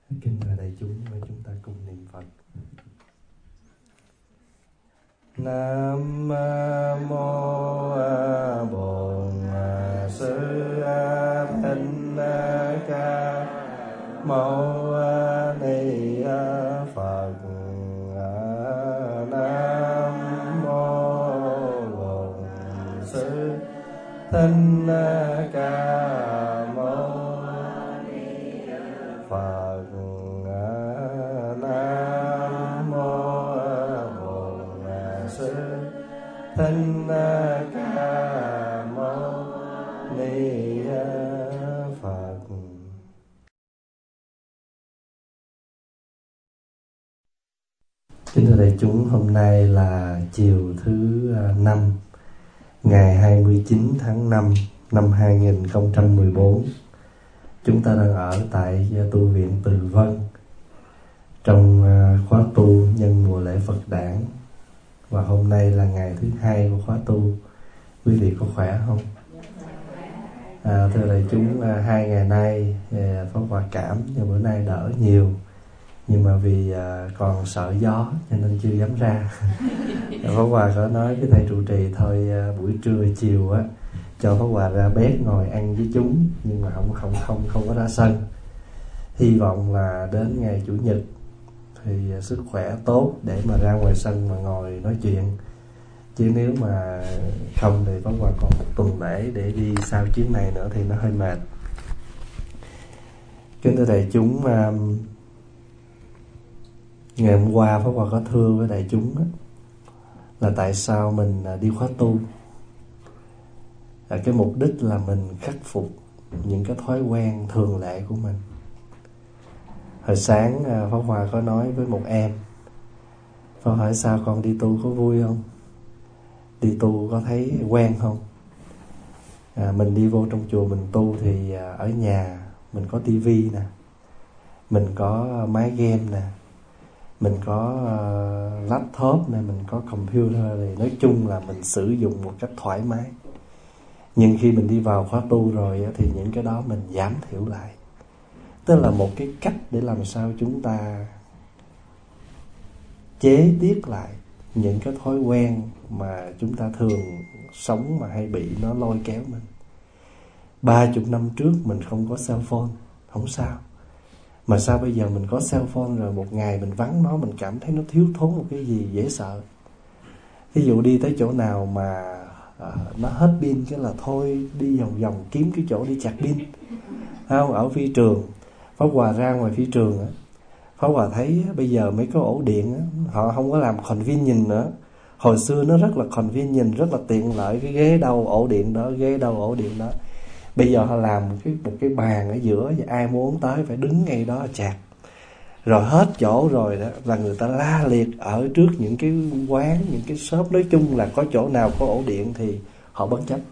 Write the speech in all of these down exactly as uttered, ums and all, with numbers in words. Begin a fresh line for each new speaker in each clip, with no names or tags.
Kính thưa đại chúng, với chúng ta cùng niệm Phật. Nam mô Bổn Sư Thích Ca Mâu Ni Phật. Nam mô Bổn Sư Thích Ca Mâu Ni Phật. Nam mô Bổn Sư Thích Ca Mâu Ni Phật. Kính thưa đại chúng, hôm nay là chiều thứ năm, ngày hai mươi chín tháng năm năm hai nghìn không trăm mười bốn. Chúng ta đang ở tại tu viện Từ Vân trong khóa tu nhân mùa lễ Phật Đản, và hôm nay là ngày thứ hai của khóa tu. Quý vị có khỏe không? À, thưa đại chúng, hai ngày nay Pháp Hòa cảm, nhưng bữa nay đỡ nhiều, nhưng mà vì còn sợ gió cho nên chưa dám ra. Pháp Hòa có nói với thầy trụ trì thôi, buổi trưa chiều á cho Pháp Hòa ra bếp ngồi ăn với chúng, nhưng mà không không không không có ra sân. Hy vọng là đến ngày chủ nhật thì sức khỏe tốt để mà ra ngoài sân mà ngồi nói chuyện, chứ nếu mà không thì Pháp Hòa còn một tuần lễ để đi sau chuyến này nữa thì nó hơi mệt. Kính thưa đại chúng, ngày hôm qua Pháp Hòa có thưa với đại chúng đó, là tại sao mình đi khóa tu. Cái mục đích là mình khắc phục những cái thói quen thường lệ của mình. Hồi sáng Pháp Hòa có nói với một em, Pháp hỏi sao con đi tu có vui không? Đi tu có thấy quen không? À, mình đi vô trong chùa mình tu thì ở nhà mình có tivi nè, mình có máy game nè, mình có uh, laptop nè, mình có computer này, nói chung là mình sử dụng một cách thoải mái. Nhưng khi mình đi vào khóa tu rồi thì những cái đó mình giảm thiểu lại. Tức là một cái cách để làm sao chúng ta chế tiết lại những cái thói quen mà chúng ta thường sống mà hay bị nó lôi kéo mình. Ba chục năm trước mình không có cell phone, không sao. Mà sao bây giờ mình có cell phone rồi, một ngày mình vắng nó, mình cảm thấy nó thiếu thốn một cái gì dễ sợ. Ví dụ đi tới chỗ nào mà à, nó hết pin cái là thôi đi vòng vòng kiếm cái chỗ đi chặt pin. Không, ở phi trường, Pháp Hòa ra ngoài phi trường á, Pháp Hòa thấy bây giờ mấy cái ổ điện á, họ không có làm convenient nữa. Hồi xưa nó rất là convenient, rất là tiện lợi, cái ghế đâu ổ điện đó, ghế đâu ổ điện đó. Bây giờ họ làm một cái, một cái bàn ở giữa, và ai muốn tới phải đứng ngay đó chặt. Rồi hết chỗ rồi đó là người ta la liệt ở trước những cái quán, những cái shop, nói chung là có chỗ nào có ổ điện thì họ bất chấp.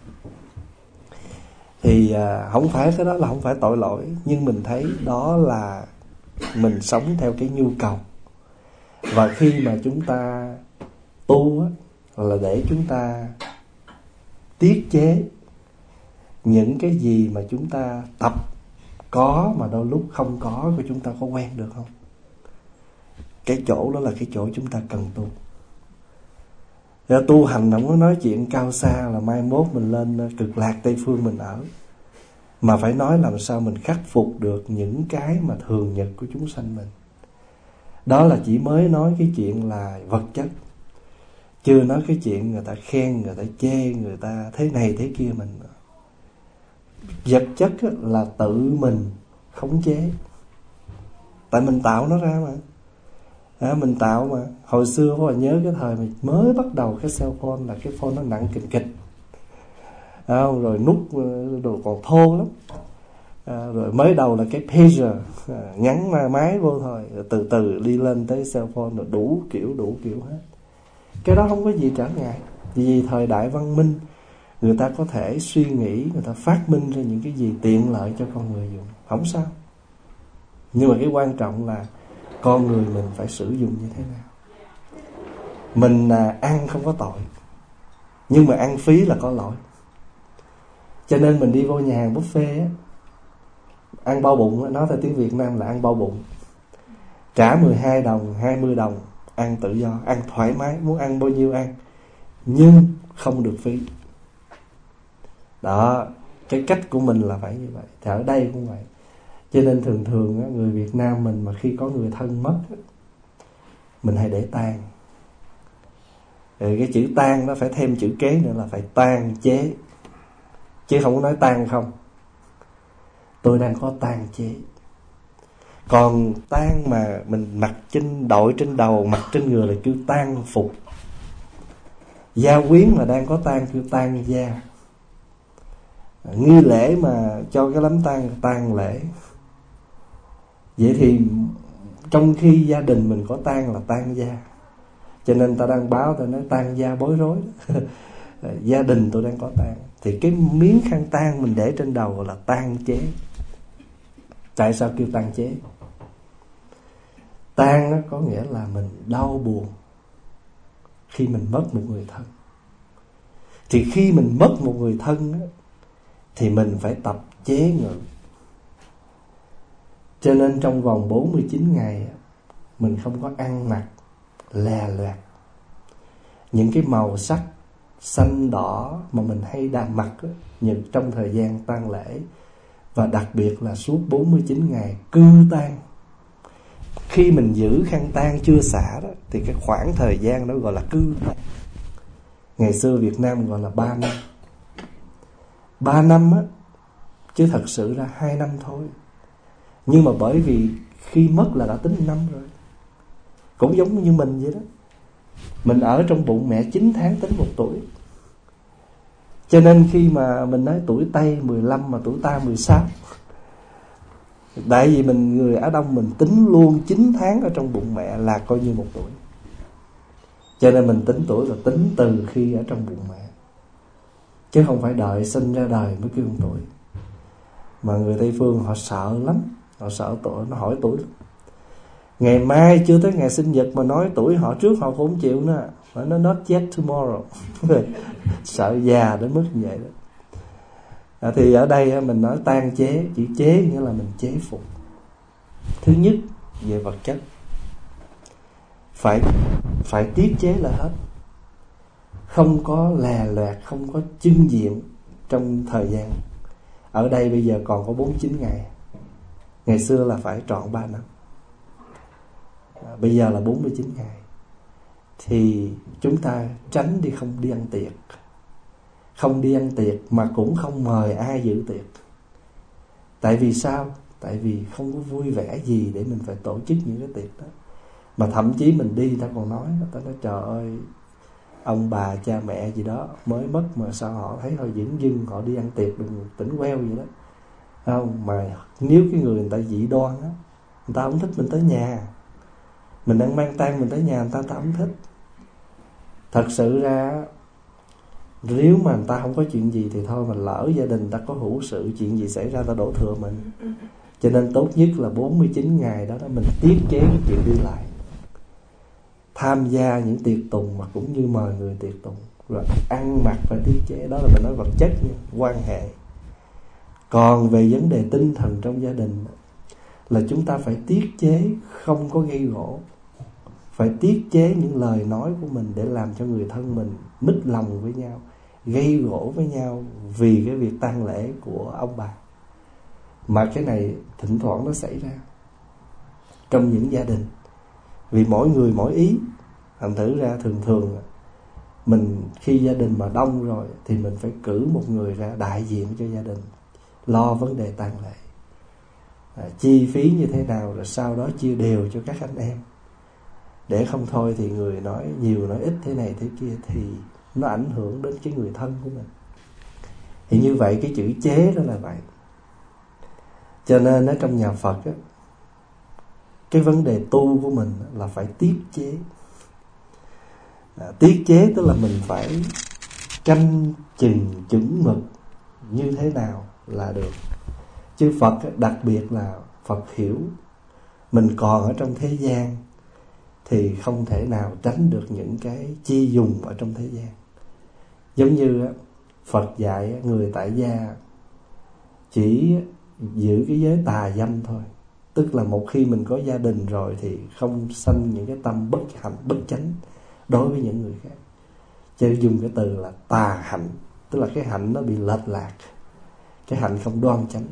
Thì à, không phải cái đó là không phải tội lỗi, nhưng mình thấy đó là mình sống theo cái nhu cầu. Và khi mà chúng ta tu á, là để chúng ta tiết chế những cái gì mà chúng ta tập có mà đôi lúc không có, của chúng ta có quen được không? Cái chỗ đó là cái chỗ chúng ta cần tu. Để tu hành không có nói chuyện cao xa là mai mốt mình lên cực lạc Tây Phương mình ở, mà phải nói làm sao mình khắc phục được những cái mà thường nhật của chúng sanh mình. Đó là chỉ mới nói cái chuyện là vật chất, chưa nói cái chuyện người ta khen, người ta chê, người ta thế này thế kia mình. Vật chất là tự mình khống chế, tại mình tạo nó ra mà. À, mình tạo mà. Hồi xưa có nhớ cái thời mình mới bắt đầu cái cell phone là cái phone nó nặng kịch kịch, à, rồi nút đồ còn thô lắm, à, rồi mới đầu là cái pager, à, nhắn máy vô thôi, rồi từ từ đi lên tới cell phone, rồi đủ kiểu đủ kiểu hết. Cái đó không có gì trở ngại, vì thời đại văn minh người ta có thể suy nghĩ, người ta phát minh ra những cái gì tiện lợi cho con người dùng, không sao. Nhưng mà cái quan trọng là con người mình phải sử dụng như thế nào. Mình à, ăn không có tội, nhưng mà ăn phí là có lỗi. Cho nên mình đi vô nhà hàng buffet á, ăn bao bụng, nói theo tiếng Việt Nam là ăn bao bụng. trả mười hai đồng, hai mươi đồng, ăn tự do, ăn thoải mái, muốn ăn bao nhiêu ăn, nhưng không được phí. Đó, cái cách của mình là phải như vậy. Thì ở đây cũng vậy. Cho nên thường thường á, người Việt Nam mình mà khi có người thân mất á, mình hay để tang. Rồi cái chữ tang nó phải thêm chữ kế nữa là phải tang chế, chứ không có nói tang không. Tôi đang có tang chế. Còn tang mà mình mặc trên đội trên đầu, mặc trên người là kêu tang phục. Gia quyến mà đang có tang kêu tang gia. Nghi lễ mà cho cái đám tang tang lễ. Vậy thì trong khi gia đình mình có tang là tang gia, cho nên ta đang báo, ta nói tang gia bối rối. Gia đình tôi đang có tang, thì cái miếng khăn tang mình để trên đầu là tang chế. Tại sao kêu tang chế? Tang nó có nghĩa là mình đau buồn khi mình mất một người thân. Thì khi mình mất một người thân á, thì mình phải tập chế ngự. Cho nên trong vòng bốn mươi chín ngày mình không có ăn mặc lè loẹt. Những cái màu sắc xanh đỏ mà mình hay đàm mặc á, những trong thời gian tang lễ, và đặc biệt là suốt bốn mươi chín ngày cư tang. Khi mình giữ khăn tang chưa xả đó, thì cái khoảng thời gian đó gọi là cư tang. Ngày xưa Việt Nam gọi là ba năm. Ba năm á, chứ thật sự ra hai năm thôi. Nhưng mà bởi vì khi mất là đã tính năm rồi. Cũng giống như mình vậy đó. Mình ở trong bụng mẹ chín tháng tính một tuổi. Cho nên khi mà mình nói tuổi Tây mười lăm mà tuổi ta mười sáu, tại vì mình người Á Đông mình tính luôn chín tháng ở trong bụng mẹ là coi như một tuổi. Cho nên mình tính tuổi là tính từ khi ở trong bụng mẹ, chứ không phải đợi sinh ra đời mới kêu một tuổi. Mà người Tây Phương họ sợ lắm. Họ sợ tuổi, nó hỏi tuổi lắm. Ngày mai chưa tới ngày sinh nhật mà nói tuổi họ trước họ cũng không chịu nữa. Nó not yet tomorrow. Sợ già đến mức như vậy đó. À, thì ở đây mình nói tang chế. Chữ chế nghĩa là mình chế phục. Thứ nhất về vật chất, Phải phải tiết chế là hết. Không có lè loẹt, không có chưng diện trong thời gian. Ở đây bây giờ còn có bốn mươi chín ngày. Ngày xưa là phải trọn ba năm. À, bây giờ là bốn mươi chín ngày. Thì chúng ta tránh đi, không đi ăn tiệc. Không đi ăn tiệc mà cũng không mời ai dự tiệc. Tại vì sao? Tại vì không có vui vẻ gì để mình phải tổ chức những cái tiệc đó. Mà thậm chí mình đi ta còn nói, ta nói trời ơi, ông bà cha mẹ gì đó mới mất mà sao họ thấy họ dửng dưng, họ đi ăn tiệc đừng tỉnh queo vậy đó. Không, mà nếu cái người người ta dị đoan á, người ta không thích mình tới nhà. Mình đang mang tang mình tới nhà người ta, người ta không thích. Thật sự ra nếu mà người ta không có chuyện gì thì thôi, mà lỡ gia đình ta có hữu sự, chuyện gì xảy ra ta đổ thừa mình. Cho nên tốt nhất là bốn mươi chín ngày đó, đó mình tiết chế cái chuyện đi lại, tham gia những tiệc tùng mà cũng như mời người tiệc tùng, rồi ăn mặc phải tiết chế. Đó là mình nói vật chất nha, quan hệ. Còn về vấn đề tinh thần trong gia đình là chúng ta phải tiết chế, không có gây gổ. Phải tiết chế những lời nói của mình để làm cho người thân mình mít lòng với nhau, gây gổ với nhau vì cái việc tang lễ của ông bà. Mà cái này thỉnh thoảng nó xảy ra trong những gia đình, vì mỗi người mỗi ý. Thành thử ra thường thường mình khi gia đình mà đông rồi thì mình phải cử một người ra đại diện cho gia đình, lo vấn đề tang lễ, à, chi phí như thế nào, rồi sau đó chia đều cho các anh em. Để không thôi thì người nói nhiều nói ít thế này thế kia thì nó ảnh hưởng đến cái người thân của mình. Thì như vậy cái chữ chế đó là vậy. Cho nên ở trong nhà Phật á, cái vấn đề tu của mình là phải tiết chế. À, tiết chế tức là mình phải canh chừng chuẩn mực như thế nào là được. Chứ Phật đặc biệt là Phật hiểu mình còn ở trong thế gian thì không thể nào tránh được những cái chi dùng ở trong thế gian. Giống như Phật dạy người tại gia chỉ giữ cái giới tà dâm thôi, Tức là một khi mình có gia đình rồi thì không sanh những cái tâm bất hạnh, bất chánh đối với những người khác. Chứ dùng cái từ là tà hạnh, tức là cái hạnh nó bị lệch lạc, cái hạnh không đoan chánh.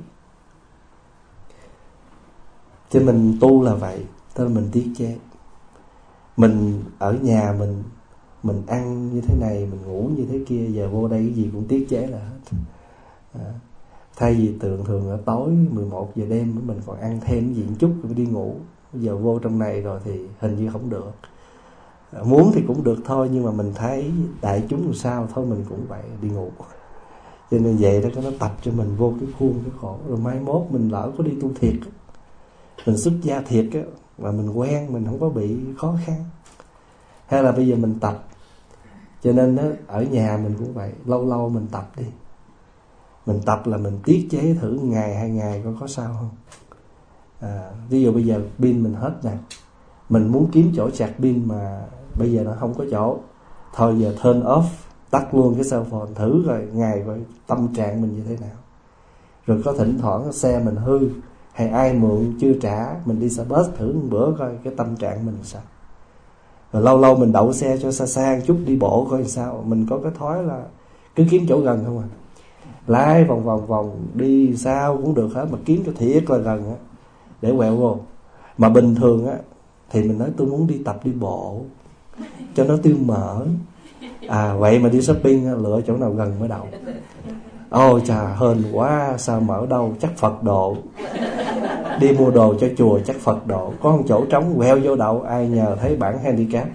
Chứ mình tu là vậy, tức là mình tiết chế. Mình ở nhà mình mình ăn như thế này, mình ngủ như thế kia, giờ vô đây cái gì cũng tiết chế là hết. À, thay vì thường thường ở tối mười một giờ đêm mình còn ăn thêm cái gì một chút rồi đi ngủ, giờ vô trong này rồi thì hình như không được. À, muốn thì cũng được thôi, nhưng mà mình thấy đại chúng làm sao thôi mình cũng vậy, đi ngủ. Cho nên vậy đó, nó tập cho mình vô cái khuôn cái khổ. Rồi mai mốt mình lỡ có đi tu thiệt, mình xuất gia thiệt á, và mình quen, mình không có bị khó khăn. Hay là bây giờ mình tập, cho nên đó, ở nhà mình cũng vậy, lâu lâu mình tập đi. Mình tập là mình tiết chế thử ngày hai ngày coi có sao không. À, ví dụ bây giờ pin mình hết nè, mình muốn kiếm chỗ sạc pin mà bây giờ nó không có chỗ, thôi giờ turn off, tắt luôn cái cell phone, thử rồi ngày coi tâm trạng mình như thế nào. Rồi có thỉnh thoảng xe mình hư hay ai mượn chưa trả, mình đi xe bus thử một bữa coi cái tâm trạng mình sao. Rồi lâu lâu mình đậu xe cho xa xa chút, đi bộ coi sao. Mình có cái thói là cứ kiếm chỗ gần không à, lái vòng vòng vòng đi sao cũng được hết, mà kiếm cho thiệt là gần á để quẹo vô. Mà bình thường á thì mình nói tôi muốn đi tập đi bộ cho nó tiêu mỡ. À vậy mà đi shopping lựa chỗ nào gần mới đậu. Ôi chà hên quá, sao mở đâu, chắc Phật độ. Đi mua đồ cho chùa chắc Phật độ, có một chỗ trống queo vô đậu, ai nhờ thấy bản handicap.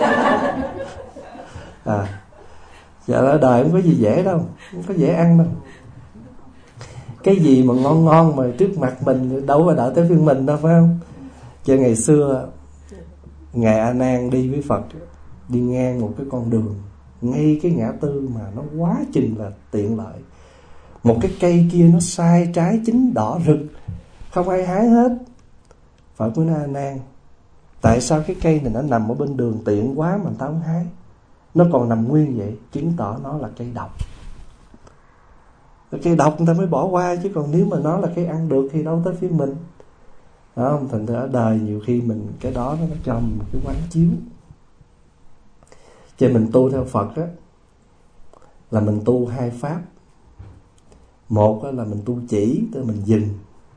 À dạ ở đời không có gì dễ đâu, không có dễ ăn đâu. Cái gì mà ngon ngon mà trước mặt mình đâu có đợi tới phiên mình đâu, phải không? Chứ ngày xưa Ngài A Nan đi với Phật, đi ngang một cái con đường ngay cái ngã tư mà nó quá chừng là tiện lợi. Một cái cây kia nó sai trái chín đỏ rực, không ai hái hết. Phật mới nói A Nan, tại sao cái cây này nó nằm ở bên đường tiện quá mà tao không hái? Nó còn nằm nguyên vậy, chứng tỏ nó là cây độc. Cây độc người ta mới bỏ qua, chứ còn nếu mà nó là cây ăn được thì đâu tới phía mình. Đó không? Thành ra ở đời nhiều khi mình cái đó nó cho mình một cái quán chiếu. Cho mình tu theo Phật á, là mình tu hai pháp. Một là mình tu chỉ, tức là mình dừng.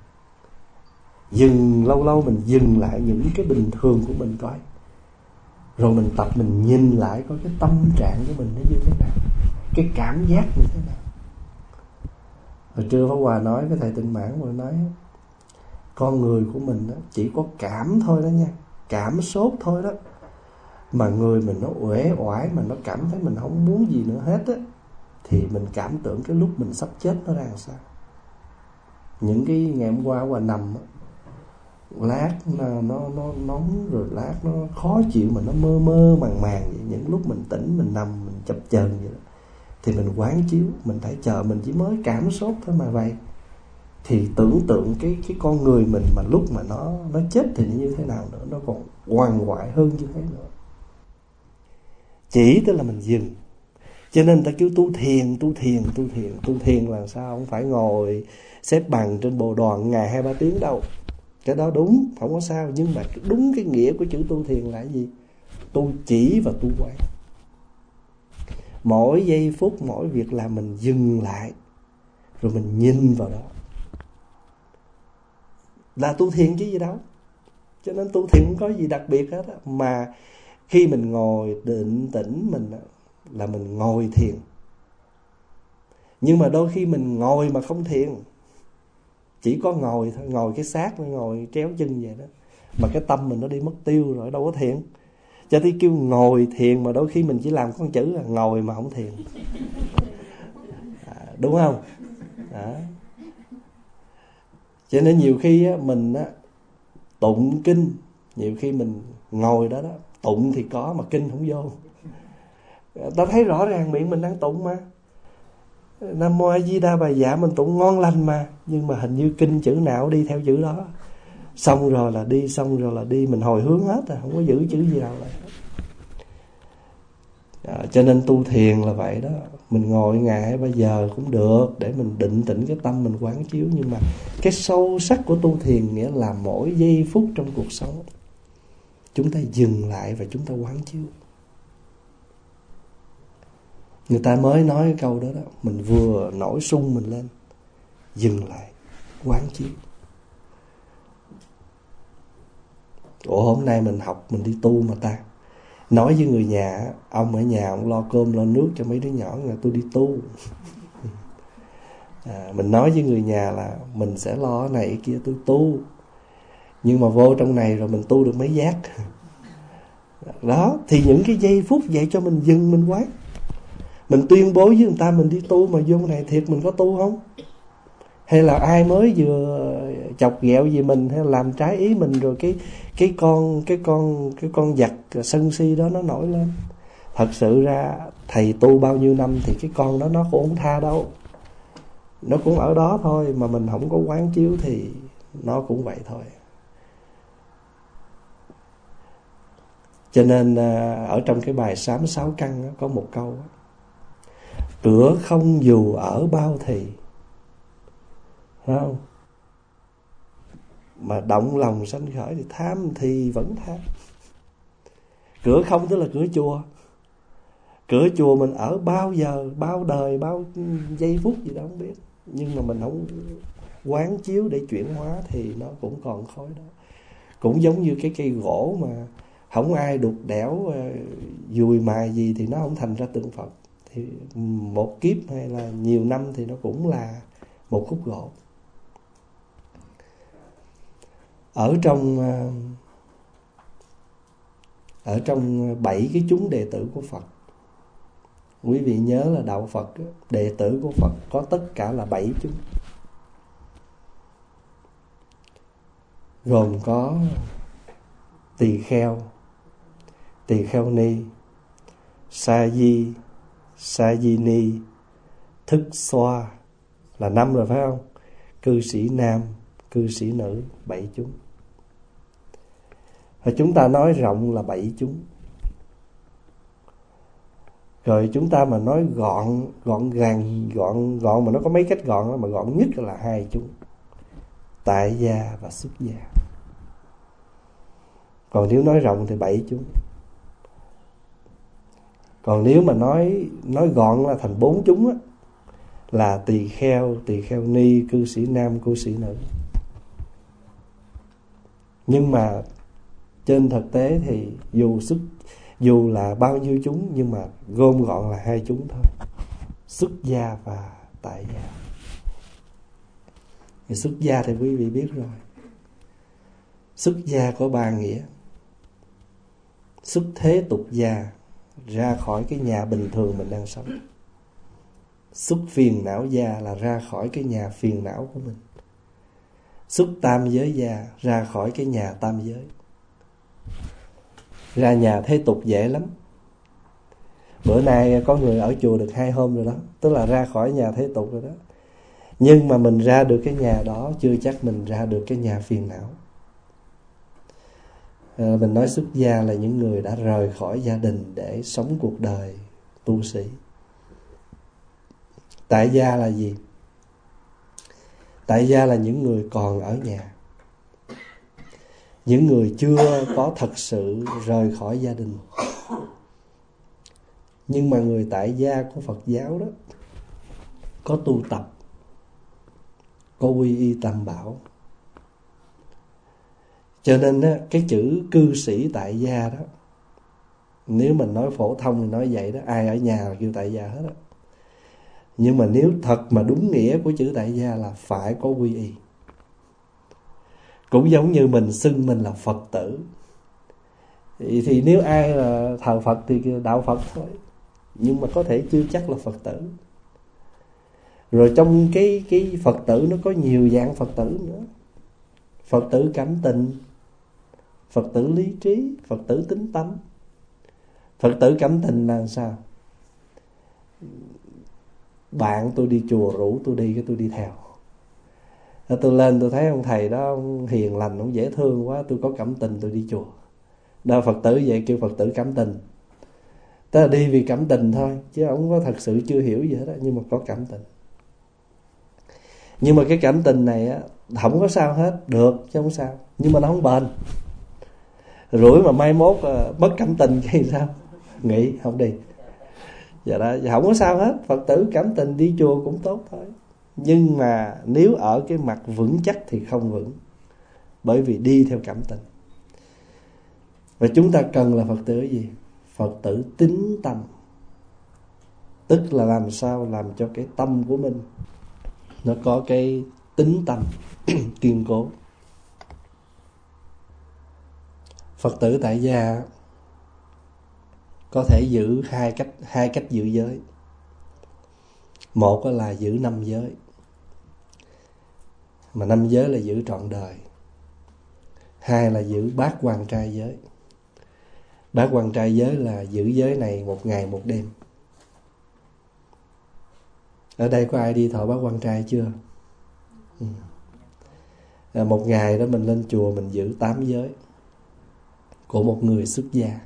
Dừng lâu lâu mình dừng lại những cái bình thường của mình coi. Rồi mình tập mình nhìn lại coi cái tâm trạng của mình nó như thế nào, cái cảm giác như thế nào. Hồi trưa Pháp Hòa nói, cái thầy Tịnh Mãn vừa nói, con người của mình đó, chỉ có cảm thôi đó nha, cảm sốt thôi đó, mà người mình nó uể oải, mà nó cảm thấy mình không muốn gì nữa hết á, thì mình cảm tưởng cái lúc mình sắp chết nó ra làm sao. Những cái ngày hôm qua Hòa nằm á, lát nó, nó, nó nóng, rồi lát nó khó chịu mà nó mơ mơ màng màng vậy. Những lúc mình tỉnh mình nằm mình chập chờn vậy đó, thì mình quán chiếu, mình thấy chờ mình chỉ mới cảm sốt thôi mà vậy. Thì tưởng tượng cái cái con người mình mà lúc mà nó nó chết thì như thế nào nữa, nó còn hoàng hoại hơn như thế nữa. Chỉ tức là mình dừng. Cho nên ta kêu tu thiền, tu thiền, tu thiền, tu thiền là sao? Không phải ngồi xếp bằng trên bồ đoàn ngày hai ba tiếng đâu. Cái đó đúng, không có sao. Nhưng mà đúng cái nghĩa của chữ tu thiền là cái gì? Tu chỉ và tu quán. Mỗi giây phút, mỗi việc làm mình dừng lại, rồi mình nhìn vào đó, là tu thiền chứ gì đâu. Cho nên tu thiền không có gì đặc biệt hết á. Mà khi mình ngồi định tĩnh mình là mình ngồi thiền. Nhưng mà đôi khi mình ngồi mà không thiền, chỉ có ngồi thôi, ngồi cái xác, nó ngồi tréo chân vậy đó, mà cái tâm mình nó đi mất tiêu rồi, đâu có thiền. Cho thì kêu ngồi thiền, mà đôi khi mình chỉ làm con chữ là ngồi mà không thiền. À, đúng không? Đó. Cho nên nhiều khi á, mình á, tụng kinh, nhiều khi mình ngồi đó đó, tụng thì có mà kinh không vô. Ta thấy rõ ràng miệng mình đang tụng mà, Nam Mô A Di Đà Bà Dạ mình tụng ngon lành mà, nhưng mà hình như kinh chữ nào đi theo chữ đó. Xong rồi là đi, xong rồi là đi, mình hồi hướng hết rồi, không có giữ chữ gì đâu lại. À, cho nên tu thiền là vậy đó. Mình ngồi ngày hay bao giờ cũng được, để mình định tĩnh cái tâm mình quán chiếu. Nhưng mà cái sâu sắc của tu thiền nghĩa là mỗi giây phút trong cuộc sống chúng ta dừng lại và chúng ta quán chiếu. Người ta mới nói cái câu đó đó, mình vừa nổi sung mình lên, dừng lại, quán chiếu. Ủa hôm nay mình học, mình đi tu mà ta nói với người nhà, ông ở nhà ông lo cơm lo nước cho mấy đứa nhỏ, là tôi đi tu. À, mình nói với người nhà là mình sẽ lo cái này cái kia, tôi tu. Nhưng mà vô trong này rồi mình tu được mấy giác. Đó, thì những cái giây phút vậy cho mình dừng mình quán. Mình tuyên bố với người ta mình đi tu, mà vô này thiệt mình có tu không? Hay là ai mới vừa chọc ghẹo gì mình, hay là làm trái ý mình, rồi cái cái con cái con cái con giặc sân si đó nó nổi lên. Thật sự ra thầy tu bao nhiêu năm thì cái con đó nó cũng không tha đâu. Nó cũng ở đó thôi, mà mình không có quán chiếu thì nó cũng vậy thôi. Cho nên ở trong cái bài Sám Sáu Căn có một câu: cửa không dù ở bao thì, phải không? Mà động lòng sanh khởi thì tham thì vẫn tham. Cửa không tức là cửa chùa. Cửa chùa mình ở bao giờ, bao đời, bao giây phút gì đó không biết. Nhưng mà mình không quán chiếu để chuyển hóa thì nó cũng còn khói đó. Cũng giống như cái cây gỗ mà không ai đục đẽo dùi mài gì thì nó không thành ra tượng Phật. Thì một kiếp hay là nhiều năm thì nó cũng là một khúc gỗ. Ở trong Ở trong bảy cái chúng đệ tử của Phật, quý vị nhớ là đạo Phật, đệ tử của Phật có tất cả là bảy chúng, gồm có tỳ kheo, tỳ kheo ni, sa di, sa di ni, thức xoa là năm rồi phải không? Cư sĩ nam, cư sĩ nữ, bảy chúng. Và chúng ta nói rộng là bảy chúng. Rồi chúng ta mà nói gọn, gọn gàng, gọn gọn mà nó có mấy cách gọn đó, mà gọn nhất là hai chúng: tại gia và xuất gia. Còn nếu nói rộng thì bảy chúng. Còn nếu mà nói nói gọn là thành bốn chúng á, là tỳ kheo, tỳ kheo ni, cư sĩ nam, cư sĩ nữ. Nhưng mà trên thực tế thì dù xuất dù là bao nhiêu chúng, nhưng mà gom gọn là hai chúng thôi: xuất gia và tại gia. Thì xuất gia thì quý vị biết rồi. Xuất gia có ba nghĩa: xuất thế tục gia, ra khỏi cái nhà bình thường mình đang sống; xuất phiền não gia là ra khỏi cái nhà phiền não của mình; xuất tam giới gia, ra khỏi cái nhà tam giới. Ra nhà thế tục dễ lắm. Bữa nay có người ở chùa được hai hôm rồi đó, tức là ra khỏi nhà thế tục rồi đó. Nhưng mà mình ra được cái nhà đó chưa chắc mình ra được cái nhà phiền não. à, Mình nói xuất gia là những người đã rời khỏi gia đình để sống cuộc đời tu sĩ. Tại gia là gì? Tại gia là những người còn ở nhà, những người chưa có thật sự rời khỏi gia đình. Nhưng mà người tại gia của Phật giáo đó có tu tập, có quy y tam bảo. Cho nên á, cái chữ cư sĩ tại gia đó, nếu mình nói phổ thông thì nói vậy đó, ai ở nhà là kêu tại gia hết đó. Nhưng mà nếu thật mà đúng nghĩa của chữ tại gia là phải có quy y. Cũng giống như mình xưng mình là Phật tử, thì, thì nếu ai là thờ Phật thì đạo Phật thôi, nhưng mà có thể chưa chắc là Phật tử. Rồi trong cái, cái Phật tử nó có nhiều dạng Phật tử nữa: Phật tử cảm tình, Phật tử lý trí, Phật tử tín tâm. Phật tử cảm tình là sao? Bạn tôi đi chùa rủ tôi đi, cái tôi đi theo. Tôi lên tôi thấy ông thầy đó ông hiền lành, ông dễ thương quá, tôi có cảm tình tôi đi chùa. Đó, Phật tử vậy kêu Phật tử cảm tình. Tức là đi vì cảm tình thôi, chứ ông có thật sự chưa hiểu gì hết đó, nhưng mà có cảm tình. Nhưng mà cái cảm tình này á, không có sao hết, được chứ không sao, nhưng mà nó không bền. Rủi mà mai mốt à, mất cảm tình thì sao? Nghỉ không đi. Dạ đó, không có sao hết. Phật tử cảm tình đi chùa cũng tốt thôi. Nhưng mà nếu ở cái mặt vững chắc thì không vững, bởi vì đi theo cảm tình. Và chúng ta cần là Phật tử gì? Phật tử tín tâm. Tức là làm sao làm cho cái tâm của mình nó có cái tín tâm kiên cố. Phật tử tại gia có thể giữ hai cách hai cách giữ giới. Một là giữ năm giới, mà năm giới là giữ trọn đời. Hai là giữ bát quan trai giới. Bát quan trai giới là giữ giới này một ngày một đêm. Ở đây có ai đi thọ bát quan trai chưa? Ừ. À, một ngày đó mình lên chùa mình giữ tám giới của một người xuất gia,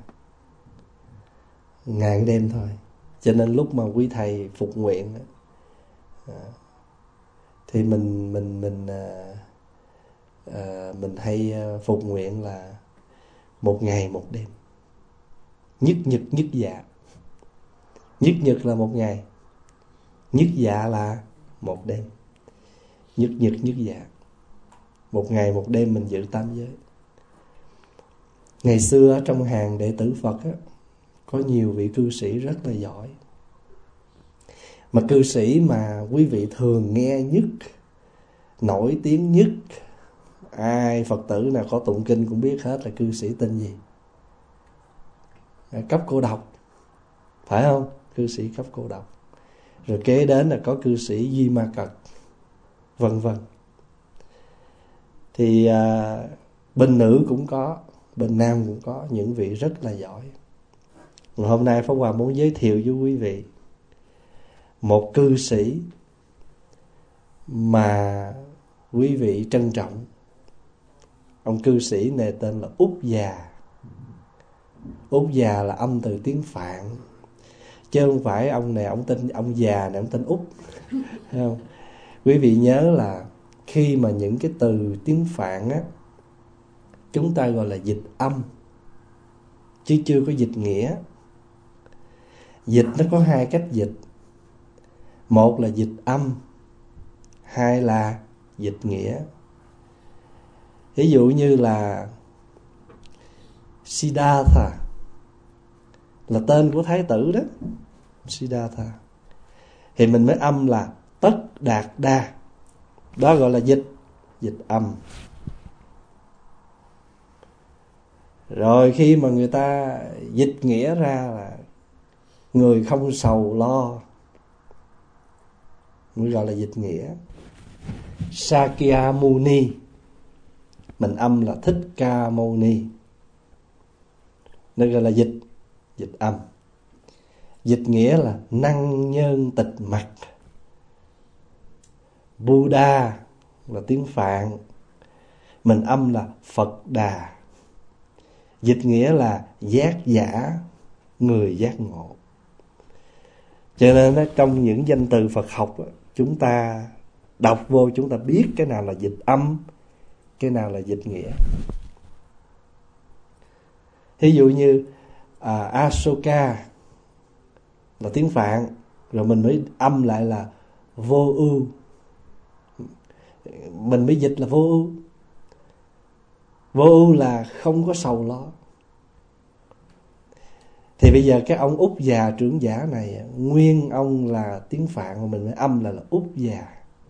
ngày đêm thôi. Cho nên lúc mà quý thầy phục nguyện à, thì mình mình mình à, à, mình hay phục nguyện là một ngày một đêm, nhất nhật nhất dạ. Nhất nhật là một ngày, nhất dạ là một đêm. Nhất nhật nhất dạ, một ngày một đêm mình giữ tám giới. Ngày xưa trong hàng đệ tử Phật á, có nhiều vị cư sĩ rất là giỏi. Mà cư sĩ mà quý vị thường nghe nhất, nổi tiếng nhất, ai Phật tử nào có tụng kinh cũng biết hết là cư sĩ tên gì? Cấp Cô Độc, phải không? Cư sĩ Cấp Cô Độc. Rồi kế đến là có cư sĩ Duy Ma Cật, vân vân. Thì à, bên nữ cũng có, bên nam cũng có những vị rất là giỏi. Mà hôm nay Pháp Hòa muốn giới thiệu với quý vị một cư sĩ mà quý vị trân trọng. Ông cư sĩ này tên là Úc Già. Úc Già là âm từ tiếng Phạn, chứ không phải ông này ông tên ông già này ông tên Úc. Không? Quý vị nhớ là khi mà những cái từ tiếng Phạn á, chúng ta gọi là dịch âm chứ chưa có dịch nghĩa. Dịch nó có hai cách dịch. Một là dịch âm, hai là dịch nghĩa. Ví dụ như là Siddhartha là tên của thái tử đó, Siddhartha, thì mình mới âm là Tất Đạt Đa. Đó gọi là dịch, dịch âm. Rồi khi mà người ta dịch nghĩa ra là người không sầu lo, mới gọi là dịch nghĩa. Sakyamuni, mình âm là Thích Ca Mâu Ni, nó gọi là dịch, dịch âm. Dịch nghĩa là Năng Nhân Tịch Mặt. Buddha là tiếng Phạn, mình âm là Phật Đà. Dịch nghĩa là giác giả, người giác ngộ. Cho nên đó, trong những danh từ Phật học đó, chúng ta đọc vô chúng ta biết cái nào là dịch âm, cái nào là dịch nghĩa. Ví dụ như à, Asoka là tiếng Phạn, rồi mình mới âm lại là vô ưu, mình mới dịch là vô ưu. Vô ưu là không có sầu lo. Thì bây giờ cái ông Úc Già trưởng giả này, nguyên ông là tiếng Phạn mà mình mới âm là, là Úc Già.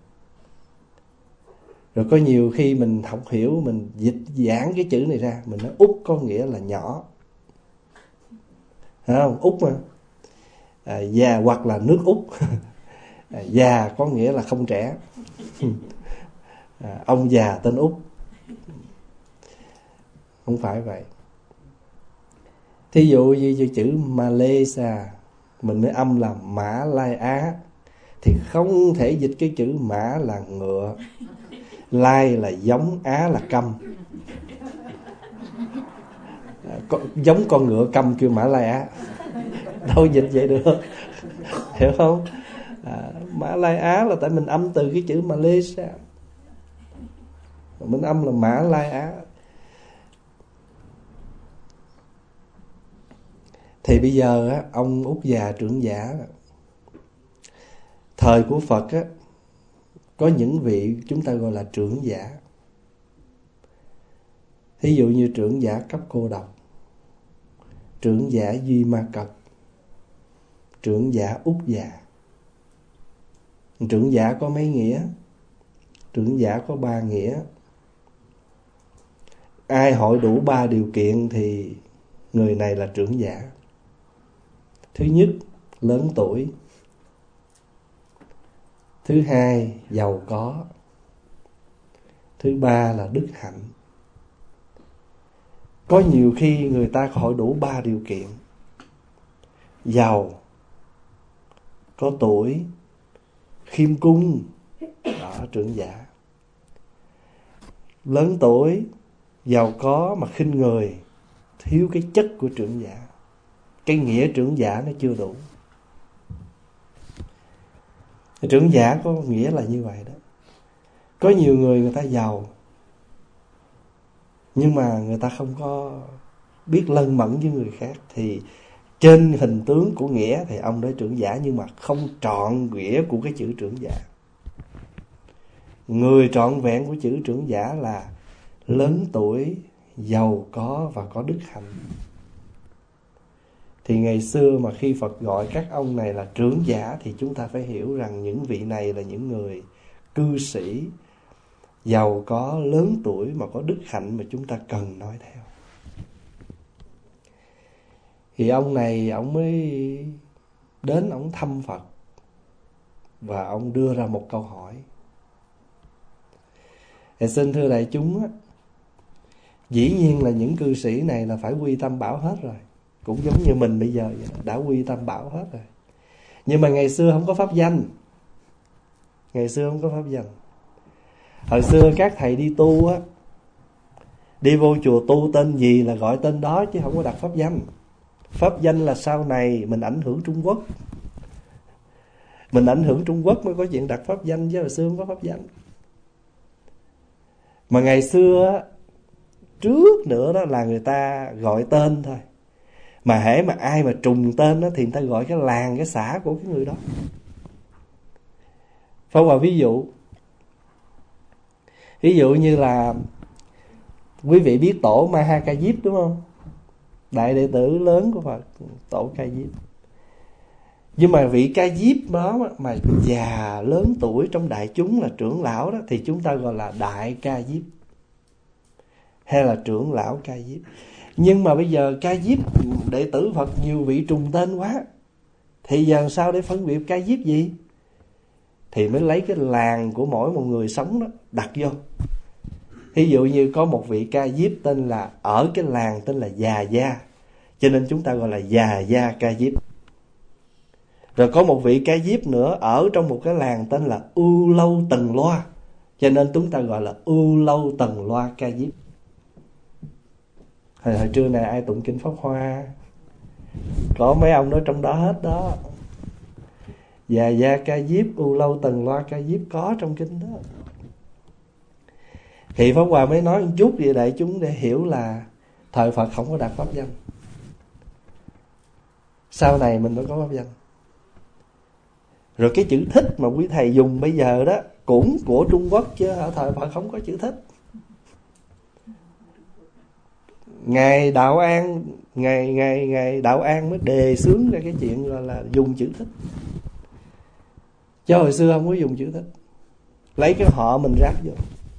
Rồi có nhiều khi mình không hiểu, mình dịch giảng cái chữ này ra, mình nói Úc có nghĩa là nhỏ, phải không? Úc mà à, già hoặc là nước Úc. À, già có nghĩa là không trẻ. À, ông già tên Úc. Không phải vậy. Thí dụ như chữ Malaysia, mình mới âm là Mã Lai Á, thì không thể dịch cái chữ Mã là ngựa, Lai là giống, Á là câm. À, có, giống con ngựa câm kêu Mã Lai Á. đâu dịch vậy được. Hiểu không? À, Mã Lai Á là tại mình âm từ cái chữ Malaysia, mình âm là Mã Lai Á. Thì bây giờ á, ông Út Già trưởng giả, thời của Phật á, có những vị chúng ta gọi là trưởng giả. Thí dụ như trưởng giả Cấp Cô Độc, trưởng giả Duy Ma Cật, trưởng giả Út Già. Trưởng giả có mấy nghĩa? Trưởng giả có ba nghĩa. Ai hội đủ ba điều kiện thì người này là trưởng giả. Thứ nhất, lớn tuổi. Thứ hai, giàu có. Thứ ba là đức hạnh. Có nhiều khi người ta hội đủ ba điều kiện: giàu, có tuổi, khiêm cung. Đó, trưởng giả. Lớn tuổi, giàu có mà khinh người, thiếu cái chất của trưởng giả. Cái nghĩa trưởng giả nó chưa đủ. Trưởng giả có nghĩa là như vậy đó. Có nhiều người người ta giàu, nhưng mà người ta không có biết lân mẫn với người khác, thì trên hình tướng của nghĩa thì ông đó trưởng giả, nhưng mà không trọn nghĩa của cái chữ trưởng giả. Người trọn vẹn của chữ trưởng giả là lớn tuổi, giàu có và có đức hạnh. Thì ngày xưa mà khi Phật gọi các ông này là trưởng giả, thì chúng ta phải hiểu rằng những vị này là những người cư sĩ, giàu có, lớn tuổi mà có đức hạnh mà chúng ta cần nói theo. Thì ông này ông mới đến, ông thăm Phật và ông đưa ra một câu hỏi. Thì xin thưa đại chúng á, dĩ nhiên là những cư sĩ này là phải quy tam bảo hết rồi, cũng giống như mình bây giờ vậy đó, đã quy tam bảo hết rồi. Nhưng mà ngày xưa không có pháp danh. Ngày xưa không có pháp danh. Hồi xưa các thầy đi tu á, đi vô chùa tu tên gì là gọi tên đó, chứ không có đặt pháp danh. Pháp danh là sau này mình ảnh hưởng Trung Quốc. Mình ảnh hưởng Trung Quốc mới có chuyện đặt pháp danh, chứ hồi xưa không có pháp danh. Mà ngày xưa á, trước nữa đó là người ta gọi tên thôi. Mà hễ mà ai mà trùng tên đó, thì người ta gọi cái làng, cái xã của cái người đó. Phải vào ví dụ. Ví dụ như là quý vị biết tổ Ma Ha Ca Diếp đúng không? Đại đệ tử lớn của Phật, tổ Ca Diếp. Nhưng mà vị Ca Diếp đó mà già lớn tuổi trong đại chúng là trưởng lão đó, thì chúng ta gọi là Đại Ca Diếp, hay là trưởng lão Ca Diếp. Nhưng mà bây giờ Ca Diếp, đệ tử Phật nhiều vị trùng tên quá, thì giờ sao để phân biệt Ca Diếp gì? Thì mới lấy cái làng của mỗi một người sống đó đặt vô. Ví dụ như có một vị Ca Diếp tên là, ở cái làng tên là Già Gia, cho nên chúng ta gọi là Già Gia Ca Diếp. Rồi có một vị Ca Diếp nữa ở trong một cái làng tên là U Lâu Tần Loa, cho nên chúng ta gọi là U Lâu Tần Loa Ca Diếp. Hồi, hồi trưa này ai tụng kinh Pháp Hoa, có mấy ông đó trong đó hết đó. Già Gia Ca Diếp, U Lâu Tần Loa Ca Diếp có trong kinh đó. Thì Pháp Hòa mới nói một chút về đại chúng để hiểu là thời Phật không có đặt pháp danh. Sau này mình mới có pháp danh. Rồi cái chữ thích mà quý thầy dùng bây giờ đó cũng của Trung Quốc, chứ ở thời Phật không có chữ thích. Ngài Đạo An, Ngài, Ngài, Ngài Đạo An mới đề xướng ra cái chuyện là, là dùng chữ thích. Chứ hồi xưa không có dùng chữ thích. Lấy cái họ mình ráp vô.